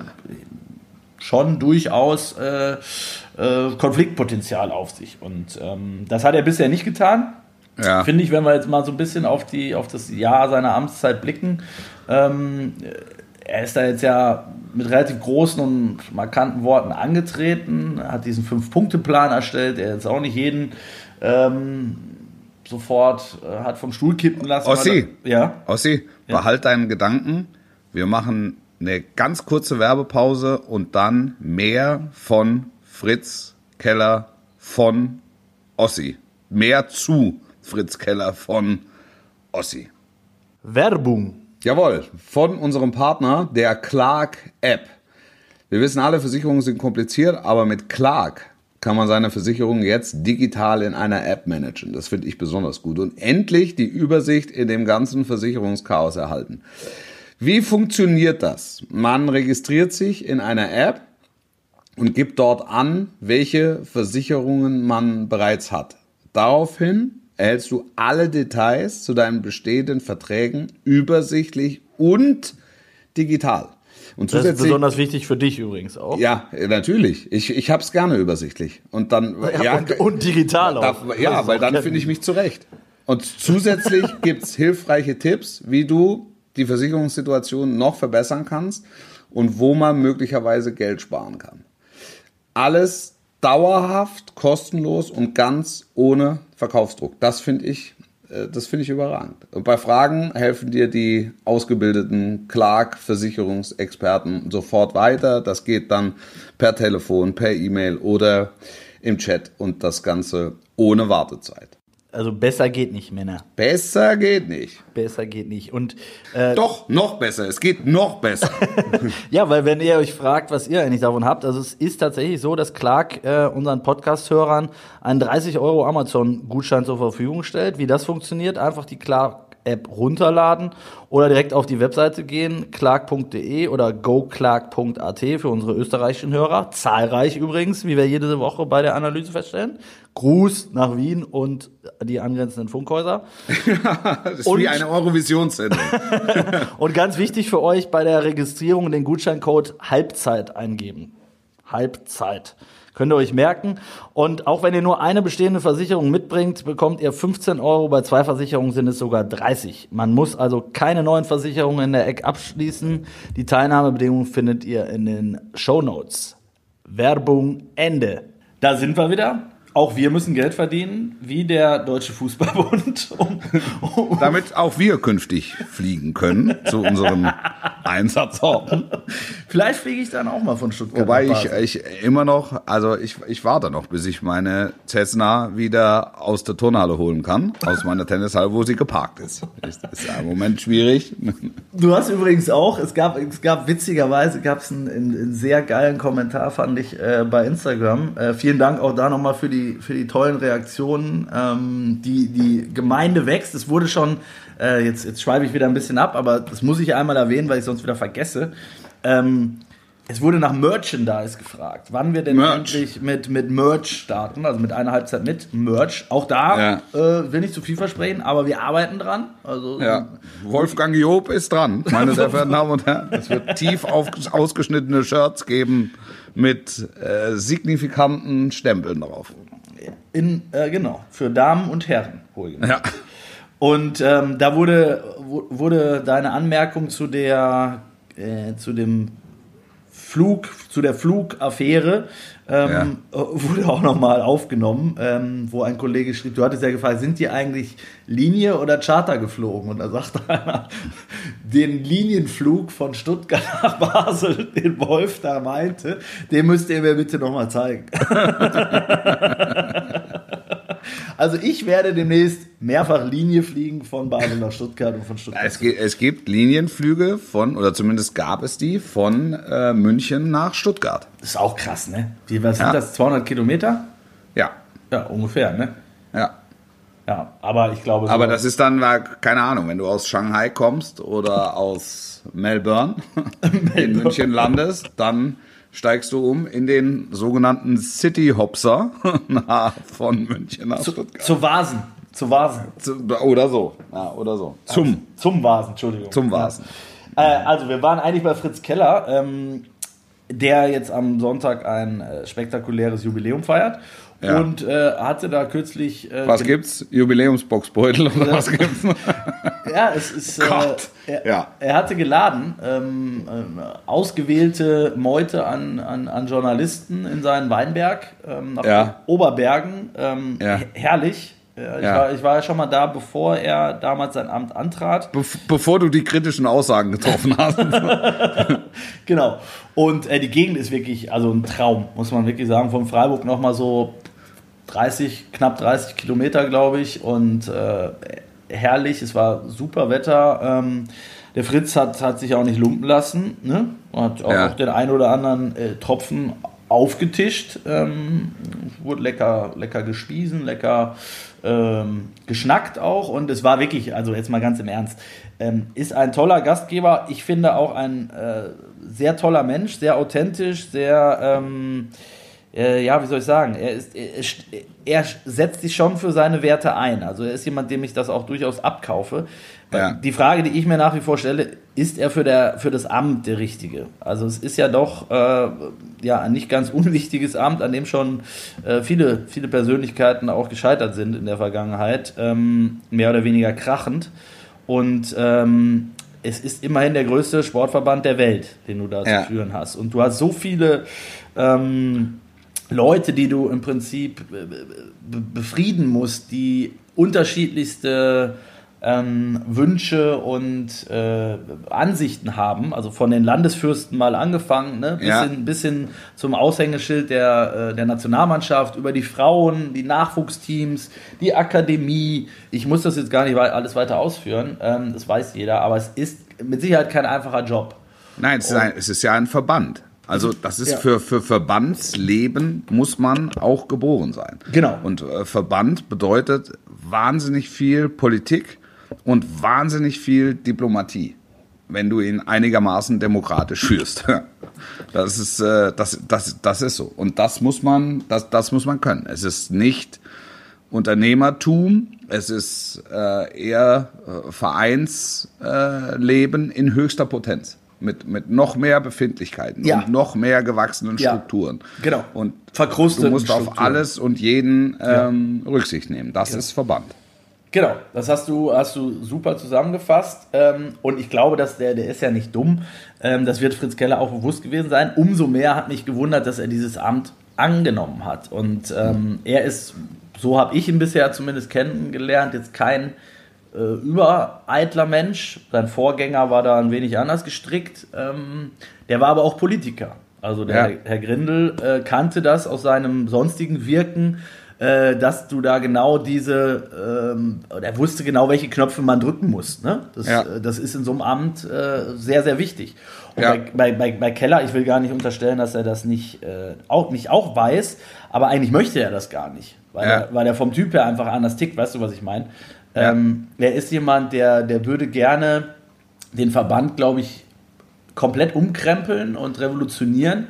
schon durchaus äh, äh, Konfliktpotenzial auf sich. Und ähm, das hat er bisher nicht getan. Ja. Finde ich, wenn wir jetzt mal so ein bisschen auf, die, auf das Jahr seiner Amtszeit blicken, ähm, er ist da jetzt ja mit relativ großen und markanten Worten angetreten, hat diesen Fünf-Punkte-Plan erstellt, der jetzt auch nicht jeden ähm, sofort äh, hat vom Stuhl kippen lassen. Ossi, Ja? Ossi, Ja. behalt deinen Gedanken. Wir machen eine ganz kurze Werbepause und dann mehr von Fritz Keller von Ossi. Mehr zu Fritz Keller von Ossi. Werbung. Jawohl, von unserem Partner, der Clark-App. Wir wissen alle, Versicherungen sind kompliziert, aber mit Clark kann man seine Versicherung jetzt digital in einer App managen. Das finde ich besonders gut. Und endlich die Übersicht in dem ganzen Versicherungschaos erhalten. Wie funktioniert das? Man registriert sich in einer App und gibt dort an, welche Versicherungen man bereits hat. Daraufhin erhältst du alle Details zu deinen bestehenden Verträgen übersichtlich und digital. Und Das ist zusätzlich, besonders wichtig für dich übrigens auch. ja, natürlich. Ich, ich habe es gerne übersichtlich. Und dann, ja, und, und digital auch. da, ja, Das ist weil auch dann ganz finde ich mich zurecht. Und zusätzlich gibt's hilfreiche Tipps, wie du die Versicherungssituation noch verbessern kannst und wo man möglicherweise Geld sparen kann. Alles dauerhaft, kostenlos und ganz ohne Verkaufsdruck. Das finde ich, äh, das finde ich überragend. Und bei Fragen helfen dir die ausgebildeten Clark-Versicherungsexperten sofort weiter. Das geht dann per Telefon, per E-Mail oder im Chat und das Ganze ohne Wartezeit. Also besser geht nicht, Männer. Besser geht nicht. Besser geht nicht. Und äh, Doch, noch besser. Es geht noch besser. ja, weil wenn ihr euch fragt, was ihr eigentlich davon habt, also es ist tatsächlich so, dass Clark äh, unseren Podcast-Hörern einen dreißig Euro Amazon-Gutschein zur Verfügung stellt. Wie das funktioniert, einfach die Clark-App runterladen oder direkt auf die Webseite gehen, clark punkt de oder go clark punkt a t für unsere österreichischen Hörer. Zahlreich übrigens, wie wir jede Woche bei der Analyse feststellen. Gruß nach Wien und die angrenzenden Funkhäuser. Das ist Und- wie eine Eurovisionssendung. Und ganz wichtig für euch bei der Registrierung den Gutscheincode Halbzeit eingeben. Halbzeit. Könnt ihr euch merken. Und auch wenn ihr nur eine bestehende Versicherung mitbringt, bekommt ihr fünfzehn Euro. Bei zwei Versicherungen sind es sogar dreißig. Man muss also keine neuen Versicherungen in der Eck abschließen. Die Teilnahmebedingungen findet ihr in den Shownotes. Werbung Ende. Da sind wir wieder. Auch wir müssen Geld verdienen, wie der Deutsche Fußballbund. Um, um, Damit auch wir künftig fliegen können zu unseren Einsatzorten. Vielleicht fliege ich dann auch mal von Stuttgart Wobei nach ich, Basel. ich immer noch, also ich, ich warte noch, bis ich meine Cessna wieder aus der Turnhalle holen kann, aus meiner Tennishalle, wo sie geparkt ist. Ist, ist ja im Moment schwierig. Du hast übrigens auch, es gab, es gab witzigerweise, gab es einen, einen sehr geilen Kommentar, fand ich, äh, bei Instagram. Äh, vielen Dank auch da nochmal für die, für die tollen Reaktionen. Ähm, die, die Gemeinde wächst. Es wurde schon, äh, jetzt, jetzt schweife ich wieder ein bisschen ab, aber das muss ich einmal erwähnen, weil ich sonst wieder vergesse. Ähm, es wurde nach Merchandise gefragt, wann wir denn Merch. endlich mit, mit Merch starten, also mit einer Halbzeit mit Merch. Auch da Ja. äh, will nicht zu viel versprechen, aber wir arbeiten dran. Also Ja, Wolfgang Job ist dran, meine sehr verehrten Damen und Herren. Es wird tief auf, ausgeschnittene Shirts geben mit äh, signifikanten Stempeln drauf. In, äh, genau, für Damen und Herren. wohlgemerkt. Ja. Und ähm, da wurde, wu- wurde deine Anmerkung zu der, äh, zu dem Flug, zu der Flugaffäre, ähm, äh, wurde auch nochmal aufgenommen, ähm, wo ein Kollege schrieb, du hattest ja gefragt, sind die eigentlich Linie oder Charter geflogen? Und da sagte einer, den Linienflug von Stuttgart nach Basel, den Wolf da meinte, den müsst ihr mir bitte nochmal zeigen. Also ich werde demnächst mehrfach Linie fliegen von Basel nach Stuttgart und von Stuttgart. Es, ge- es gibt Linienflüge von, oder zumindest gab es die, von äh, München nach Stuttgart. Das ist auch krass, ne? Wie, was sind Ja. das, zweihundert Kilometer? Ja, Ja, ungefähr, ne? ja. Ja, aber ich glaube... So aber das ist dann, keine Ahnung, wenn du aus Shanghai kommst oder aus Melbourne, in München landest, dann steigst du um in den sogenannten City-Hopser von München nach zu, Stuttgart. Zu Vasen. Zu Vasen. Zu, oder so. Ja, oder so. Zum. Also, zum Vasen, Entschuldigung. Zum Vasen. Ja. Äh, also, wir waren eigentlich bei Fritz Keller, ähm, der jetzt am Sonntag ein äh, spektakuläres Jubiläum feiert. Ja. Und äh, hatte da kürzlich... Äh, was gibt's? Jubiläumsboxbeutel oder äh, was gibt's? Ja, es ist... Äh, er, ja. er hatte geladen, ähm, äh, ausgewählte Meute an, an, an Journalisten in seinen Weinberg, ähm, nach ja. Oberbergen. Ähm, ja. Herrlich. Ich, ja. war, ich war ja schon mal da, bevor er damals sein Amt antrat. Be- bevor du die kritischen Aussagen getroffen hast. Genau. Und äh, die Gegend ist wirklich, also ein Traum, muss man wirklich sagen. Von Freiburg nochmal so dreißig, knapp dreißig Kilometer, glaube ich. Und äh, herrlich, es war super Wetter. Ähm, der Fritz hat, hat sich auch nicht lumpen lassen. Ne? Hat auch, ja. auch den einen oder anderen äh, Tropfen aufgetischt. Ähm, wurde lecker, lecker gespiesen, lecker ähm, geschnackt auch. Und es war wirklich, also jetzt mal ganz im Ernst, ähm, ist ein toller Gastgeber. Ich finde auch ein äh, sehr toller Mensch, sehr authentisch, sehr, ähm, äh, ja, wie soll ich sagen, er, ist, er, er setzt sich schon für seine Werte ein. Also er ist jemand, dem ich das auch durchaus abkaufe. Ja. Die Frage, die ich mir nach wie vor stelle, ist er für, der, für das Amt der Richtige? Also es ist ja doch äh, ja, ein nicht ganz unwichtiges Amt, an dem schon äh, viele, viele Persönlichkeiten auch gescheitert sind in der Vergangenheit, ähm, mehr oder weniger krachend. Und ähm, es ist immerhin der größte Sportverband der Welt, den du da ja. zu führen hast. Und du hast so viele ähm, Leute, die du im Prinzip be- befrieden musst, die unterschiedlichste Ähm, Wünsche und äh, Ansichten haben, also von den Landesfürsten mal angefangen, ne, bis, ja. hin, bis hin zum Aushängeschild der, äh, der Nationalmannschaft, über die Frauen, die Nachwuchsteams, die Akademie. Ich muss das jetzt gar nicht alles weiter ausführen, ähm, das weiß jeder, aber es ist mit Sicherheit kein einfacher Job. Nein, es ist, ein, es ist ja ein Verband. Also das ist ja. für, für Verbandsleben muss man auch geboren sein. Genau. Und äh, Verband bedeutet wahnsinnig viel Politik und wahnsinnig viel Diplomatie, wenn du ihn einigermaßen demokratisch führst. Das ist, äh, das, das, das ist so. Und das muss man, das, das muss man können. Es ist nicht Unternehmertum, es ist äh, eher äh, Vereinsleben äh, in höchster Potenz. Mit, mit noch mehr Befindlichkeiten ja. und noch mehr gewachsenen ja. Strukturen. Genau. Und verkrusteten du musst Strukturen. auf alles und jeden ähm, ja. Rücksicht nehmen. Das ja. ist Verband. Genau, das hast du, hast du super zusammengefasst. Ähm, und ich glaube, dass der, der ist ja nicht dumm. Ähm, das wird Fritz Keller auch bewusst gewesen sein. Umso mehr hat mich gewundert, dass er dieses Amt angenommen hat. Und ähm, er ist, so habe ich ihn bisher zumindest kennengelernt, jetzt kein Äh, übereitler Mensch. Sein Vorgänger war da ein wenig anders gestrickt. Ähm, der war aber auch Politiker. Also der ja. Herr Grindel äh, kannte das aus seinem sonstigen Wirken, äh, dass du da genau diese, ähm, er wusste genau, welche Knöpfe man drücken muss. Ne? Das, ja. äh, das ist in so einem Amt äh, sehr, sehr wichtig. Und ja. bei, bei, bei Keller, ich will gar nicht unterstellen, dass er das nicht, äh, auch, nicht auch weiß, aber eigentlich möchte er das gar nicht, weil, ja. er, weil er vom Typ her einfach anders tickt. Weißt du, was ich meine? Ja. Ähm, er ist jemand, der, der würde gerne den Verband, glaube ich, komplett umkrempeln und revolutionieren,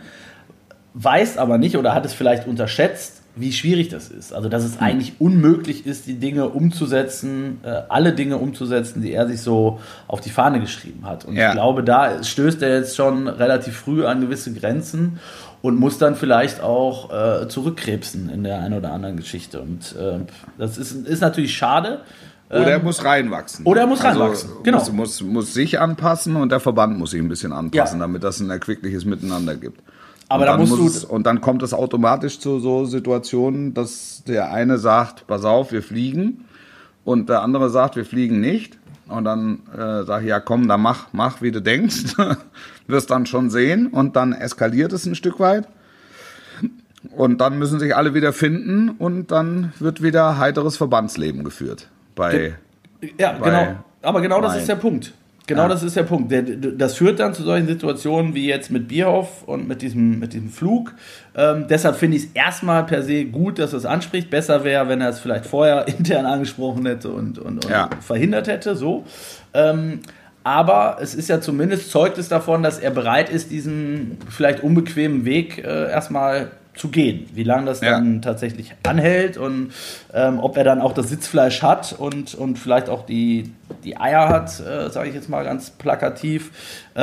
weiß aber nicht oder hat es vielleicht unterschätzt, wie schwierig das ist. Also, dass es eigentlich unmöglich ist, die Dinge umzusetzen, äh, alle Dinge umzusetzen, die er sich so auf die Fahne geschrieben hat. Und ja. ich glaube, da stößt er jetzt schon relativ früh an gewisse Grenzen und muss dann vielleicht auch äh, zurückkrebsen in der einen oder anderen Geschichte. Und äh, das ist, ist natürlich schade. Oder er muss reinwachsen. Oder er muss also reinwachsen, genau. Muss, muss, muss sich anpassen und der Verband muss sich ein bisschen anpassen, ja. damit das ein erquickliches Miteinander gibt. Aber da musst du es, und dann kommt es automatisch zu so Situationen, dass der eine sagt, pass auf, wir fliegen, und der andere sagt, wir fliegen nicht. Und dann äh, sage ich, ja komm, dann mach, mach, wie du denkst. Wirst dann schon sehen. Und dann eskaliert es ein Stück weit. Und dann müssen sich alle wieder finden und dann wird wieder heiteres Verbandsleben geführt. Bei, ja, bei genau. Aber genau das Nein. ist der Punkt. genau ja. das ist der Punkt. Der, das führt dann zu solchen Situationen wie jetzt mit Bierhoff und mit diesem, mit diesem Flug. Ähm, deshalb finde ich es erstmal per se gut, dass er es anspricht. Besser wäre, wenn er es vielleicht vorher intern angesprochen hätte und, und, und ja. verhindert hätte. So. Ähm, aber es ist ja zumindest, zeugt es davon, dass er bereit ist, diesen vielleicht unbequemen Weg äh, erstmal zu gehen. Wie lange das ja. dann tatsächlich anhält und ähm, ob er dann auch das Sitzfleisch hat und, und vielleicht auch die, die Eier hat, äh, sage ich jetzt mal ganz plakativ,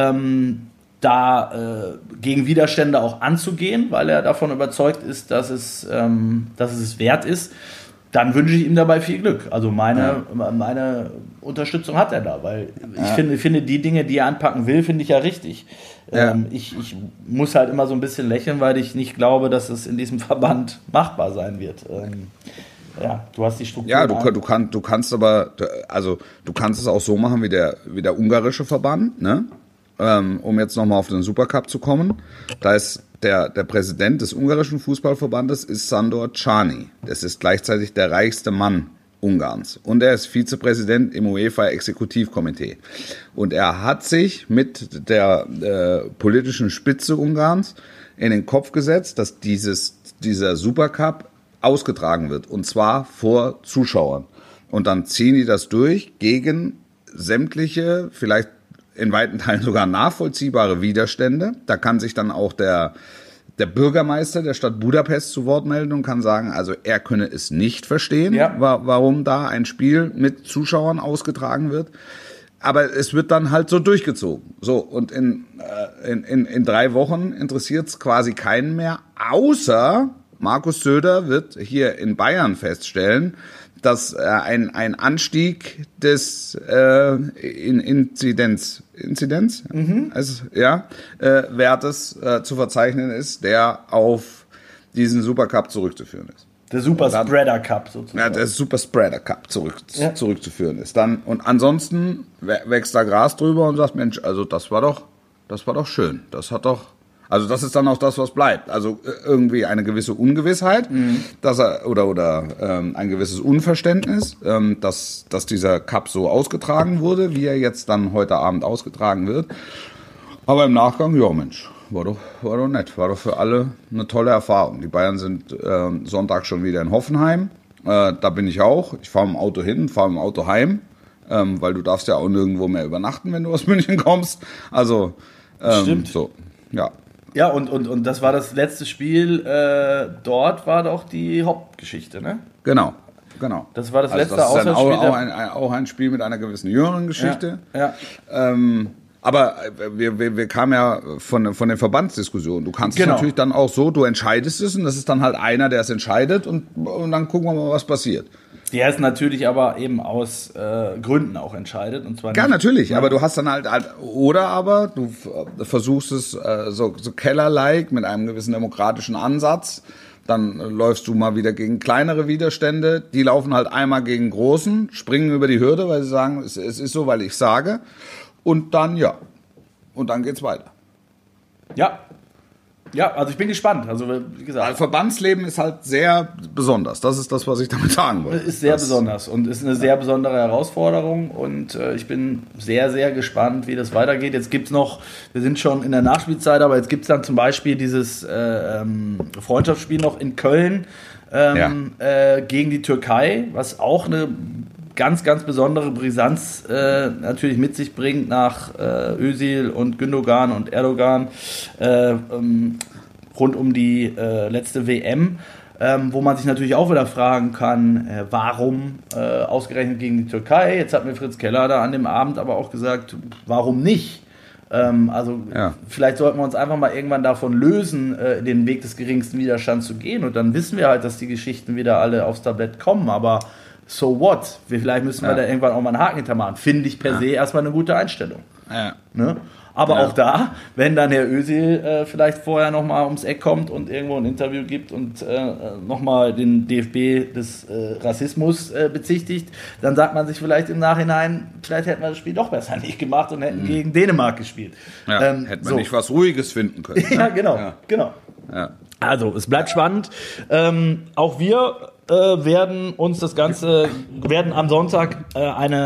ähm, da äh, gegen Widerstände auch anzugehen, weil er davon überzeugt ist, dass es, ähm, dass es es wert ist. Dann wünsche ich ihm dabei viel Glück. Also meine, ja. meine Unterstützung hat er da, weil ich ja. finde, finde, die Dinge, die er anpacken will, finde ich ja richtig. Ja. Ähm, ich, ich muss halt immer so ein bisschen lächeln, weil ich nicht glaube, dass es in diesem Verband machbar sein wird. Ähm, ja, du hast die Struktur. Ja, du, du, kann, du kannst aber, also du kannst es auch so machen wie der, wie der ungarische Verband, ne? Ähm, um jetzt nochmal auf den Supercup zu kommen. Da ist der, der Präsident des ungarischen Fußballverbandes ist Sándor Csány. Das ist gleichzeitig der reichste Mann Ungarns. Und er ist Vizepräsident im UEFA-Exekutivkomitee. Und er hat sich mit der äh, politischen Spitze Ungarns in den Kopf gesetzt, dass dieses, dieser Supercup ausgetragen wird. Und zwar vor Zuschauern. Und dann ziehen die das durch gegen sämtliche, vielleicht in weiten Teilen sogar nachvollziehbare Widerstände. Da kann sich dann auch der, der Bürgermeister der Stadt Budapest zu Wort melden und kann sagen, also er könne es nicht verstehen, ja. wa- warum da ein Spiel mit Zuschauern ausgetragen wird. Aber es wird dann halt so durchgezogen. So, und in, äh, in, in, in drei Wochen interessiert es quasi keinen mehr, außer Markus Söder wird hier in Bayern feststellen, dass äh, ein, ein Anstieg des äh, in Inzidenz, Inzidenz? Mhm. Also, ja, äh, Wertes äh, zu verzeichnen ist, der auf diesen Supercup zurückzuführen ist. Der Super Spreader Cup sozusagen. Ja, der Super Spreader Cup zurück, ja. zurückzuführen ist. Dann, und ansonsten wächst da Gras drüber und sagt, Mensch, also das war doch, das war doch schön. Das hat doch, also das ist dann auch das, was bleibt. Also irgendwie eine gewisse Ungewissheit, mhm. dass er, oder, oder ähm, ein gewisses Unverständnis, ähm, dass, dass dieser Cup so ausgetragen wurde, wie er jetzt dann heute Abend ausgetragen wird. Aber im Nachgang, ja Mensch, war doch, war doch nett. War doch für alle eine tolle Erfahrung. Die Bayern sind äh, Sonntag schon wieder in Hoffenheim. Äh, da bin ich auch. Ich fahre mit dem Auto hin, fahre mit dem Auto heim, ähm, weil du darfst ja auch nirgendwo mehr übernachten, wenn du aus München kommst. Also, ähm, stimmt. So, ja. Ja, und, und, und das war das letzte Spiel. Äh, dort war doch die Hauptgeschichte, ne? Genau, genau. Das war das also letzte das ist Auswärtsspiel. auch, auch, ein, auch ein Spiel mit einer gewissen jüngeren Geschichte. Ja, ja. Ähm, aber wir, wir, wir kamen ja von, von den Verbandsdiskussionen. Du kannst genau. es natürlich dann auch so, du entscheidest es und das ist dann halt einer, der es entscheidet und, und dann gucken wir mal, was passiert. Der ist natürlich aber eben aus äh, Gründen auch entscheidet. Und zwar ja, nicht, natürlich, ja. aber du hast dann halt, halt oder aber du versuchst es äh, so, so Keller-like mit einem gewissen demokratischen Ansatz. Dann äh, läufst du mal wieder gegen kleinere Widerstände. Die laufen halt einmal gegen großen, springen über die Hürde, weil sie sagen, es, es ist so, weil ich sage. Und dann, ja, und dann geht's weiter. Ja. Ja, also ich bin gespannt. Also wie gesagt, also Verbandsleben ist halt sehr besonders. Das ist das, was ich damit sagen wollte. Ist sehr das besonders und ist eine sehr besondere Herausforderung und äh, ich bin sehr, sehr gespannt, wie das weitergeht. Jetzt gibt's noch, wir sind schon in der Nachspielzeit, aber jetzt gibt's dann zum Beispiel dieses äh, ähm, Freundschaftsspiel noch in Köln ähm, ja. äh, gegen die Türkei, was auch eine ganz, ganz besondere Brisanz äh, natürlich mit sich bringt nach äh, Özil und Gündogan und Erdogan äh, ähm, rund um die äh, letzte W M, ähm, wo man sich natürlich auch wieder fragen kann, äh, warum äh, ausgerechnet gegen die Türkei? Jetzt hat mir Fritz Keller da an dem Abend aber auch gesagt, warum nicht? Ähm, also ja. Vielleicht sollten wir uns einfach mal irgendwann davon lösen, äh, den Weg des geringsten Widerstands zu gehen und dann wissen wir halt, dass die Geschichten wieder alle aufs Tablett kommen, aber so what? Vielleicht müssen wir ja. da irgendwann auch mal einen Haken hintermachen. Finde ich per ja. se erstmal eine gute Einstellung. Ja. Ne? Aber ja. auch da, wenn dann Herr Özil äh, vielleicht vorher nochmal ums Eck kommt und irgendwo ein Interview gibt und äh, nochmal den D F B des äh, Rassismus äh, bezichtigt, dann sagt man sich vielleicht im Nachhinein, vielleicht hätten wir das Spiel doch besser nicht gemacht und hätten mhm. gegen Dänemark gespielt. Ja, ähm, hätten wir so. nicht was Ruhiges finden können. Ne? ja, genau. Ja. genau. Ja. Also, es bleibt spannend. Ähm, auch wir äh, werden uns das Ganze, werden am Sonntag äh, eine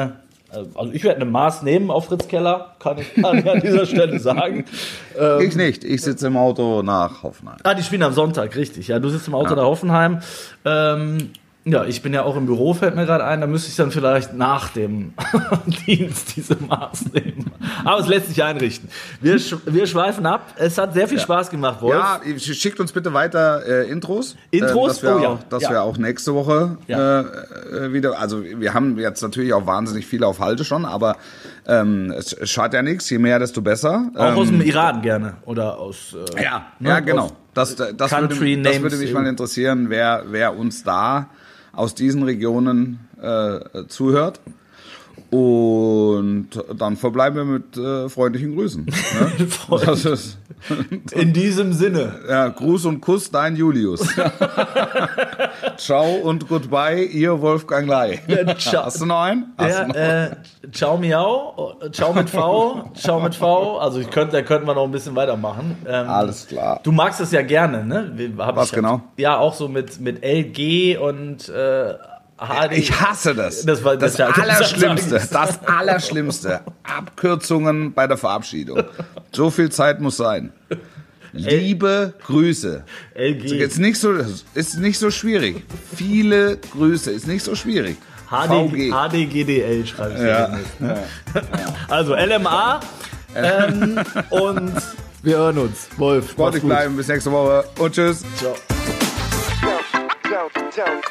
Also ich werde eine Maß nehmen auf Fritz Keller, kann ich, kann ich an dieser Stelle sagen. Ähm, Ich nicht, ich sitze im Auto nach Hoffenheim. ah, die spielen am Sonntag, richtig. Ja, du sitzt im Auto Ja. nach Hoffenheim. Ähm, ja, ich bin ja auch im Büro, fällt mir gerade ein. Da müsste ich dann vielleicht nach dem Dienst diese Maß nehmen. Aber es lässt sich einrichten. Wir, sch wir schweifen ab. Es hat sehr viel Spaß gemacht, Wolf. Ja, schickt uns bitte weiter äh, Intros. Intros? Äh, dass wir, Oh ja. auch, dass Ja. wir auch nächste Woche Ja. äh, äh, wieder, also wir haben jetzt natürlich auch wahnsinnig viele auf Halde schon, aber ähm, es schadet ja nichts, je mehr, desto besser. Auch ähm, aus dem Iran gerne. Oder aus. Äh, Ja, ne, ja genau. aus Das, das, das, Country würde, das Names würde mich mal interessieren, wer, wer uns da aus diesen Regionen äh, zuhört. Und dann verbleiben wir mit äh, freundlichen Grüßen. Ne? Freundlich. Das ist, In diesem Sinne. ja, Gruß und Kuss, dein Julius. Ciao und goodbye, ihr Wolfgang Ley. Ja, ciao. Hast du noch einen? Hast du noch? Der, äh, ciao Miau, ciao mit V, ciao mit V. Also ich könnte, da könnten wir noch ein bisschen weitermachen. Ähm, Alles klar. Du magst es ja gerne, ne? Wie- hab Was ich genau? Ja, auch so mit, mit L G und äh, H D. Ich hasse das. Das war- das, das- das- Allerschlimmste. das- Das Allerschlimmste. Abkürzungen bei der Verabschiedung. So viel Zeit muss sein. Liebe Grüße. L G. Jetzt nicht so, ist nicht so schwierig. Viele Grüße, ist nicht so schwierig. H V D, G. H D G D L schreibe ich Ja. demnächst, ne? Also L M A ähm, und wir hören uns. Wolf, mach's Sportlich gut. bleiben, bis nächste Woche und tschüss. Ciao. Don't, don't, don't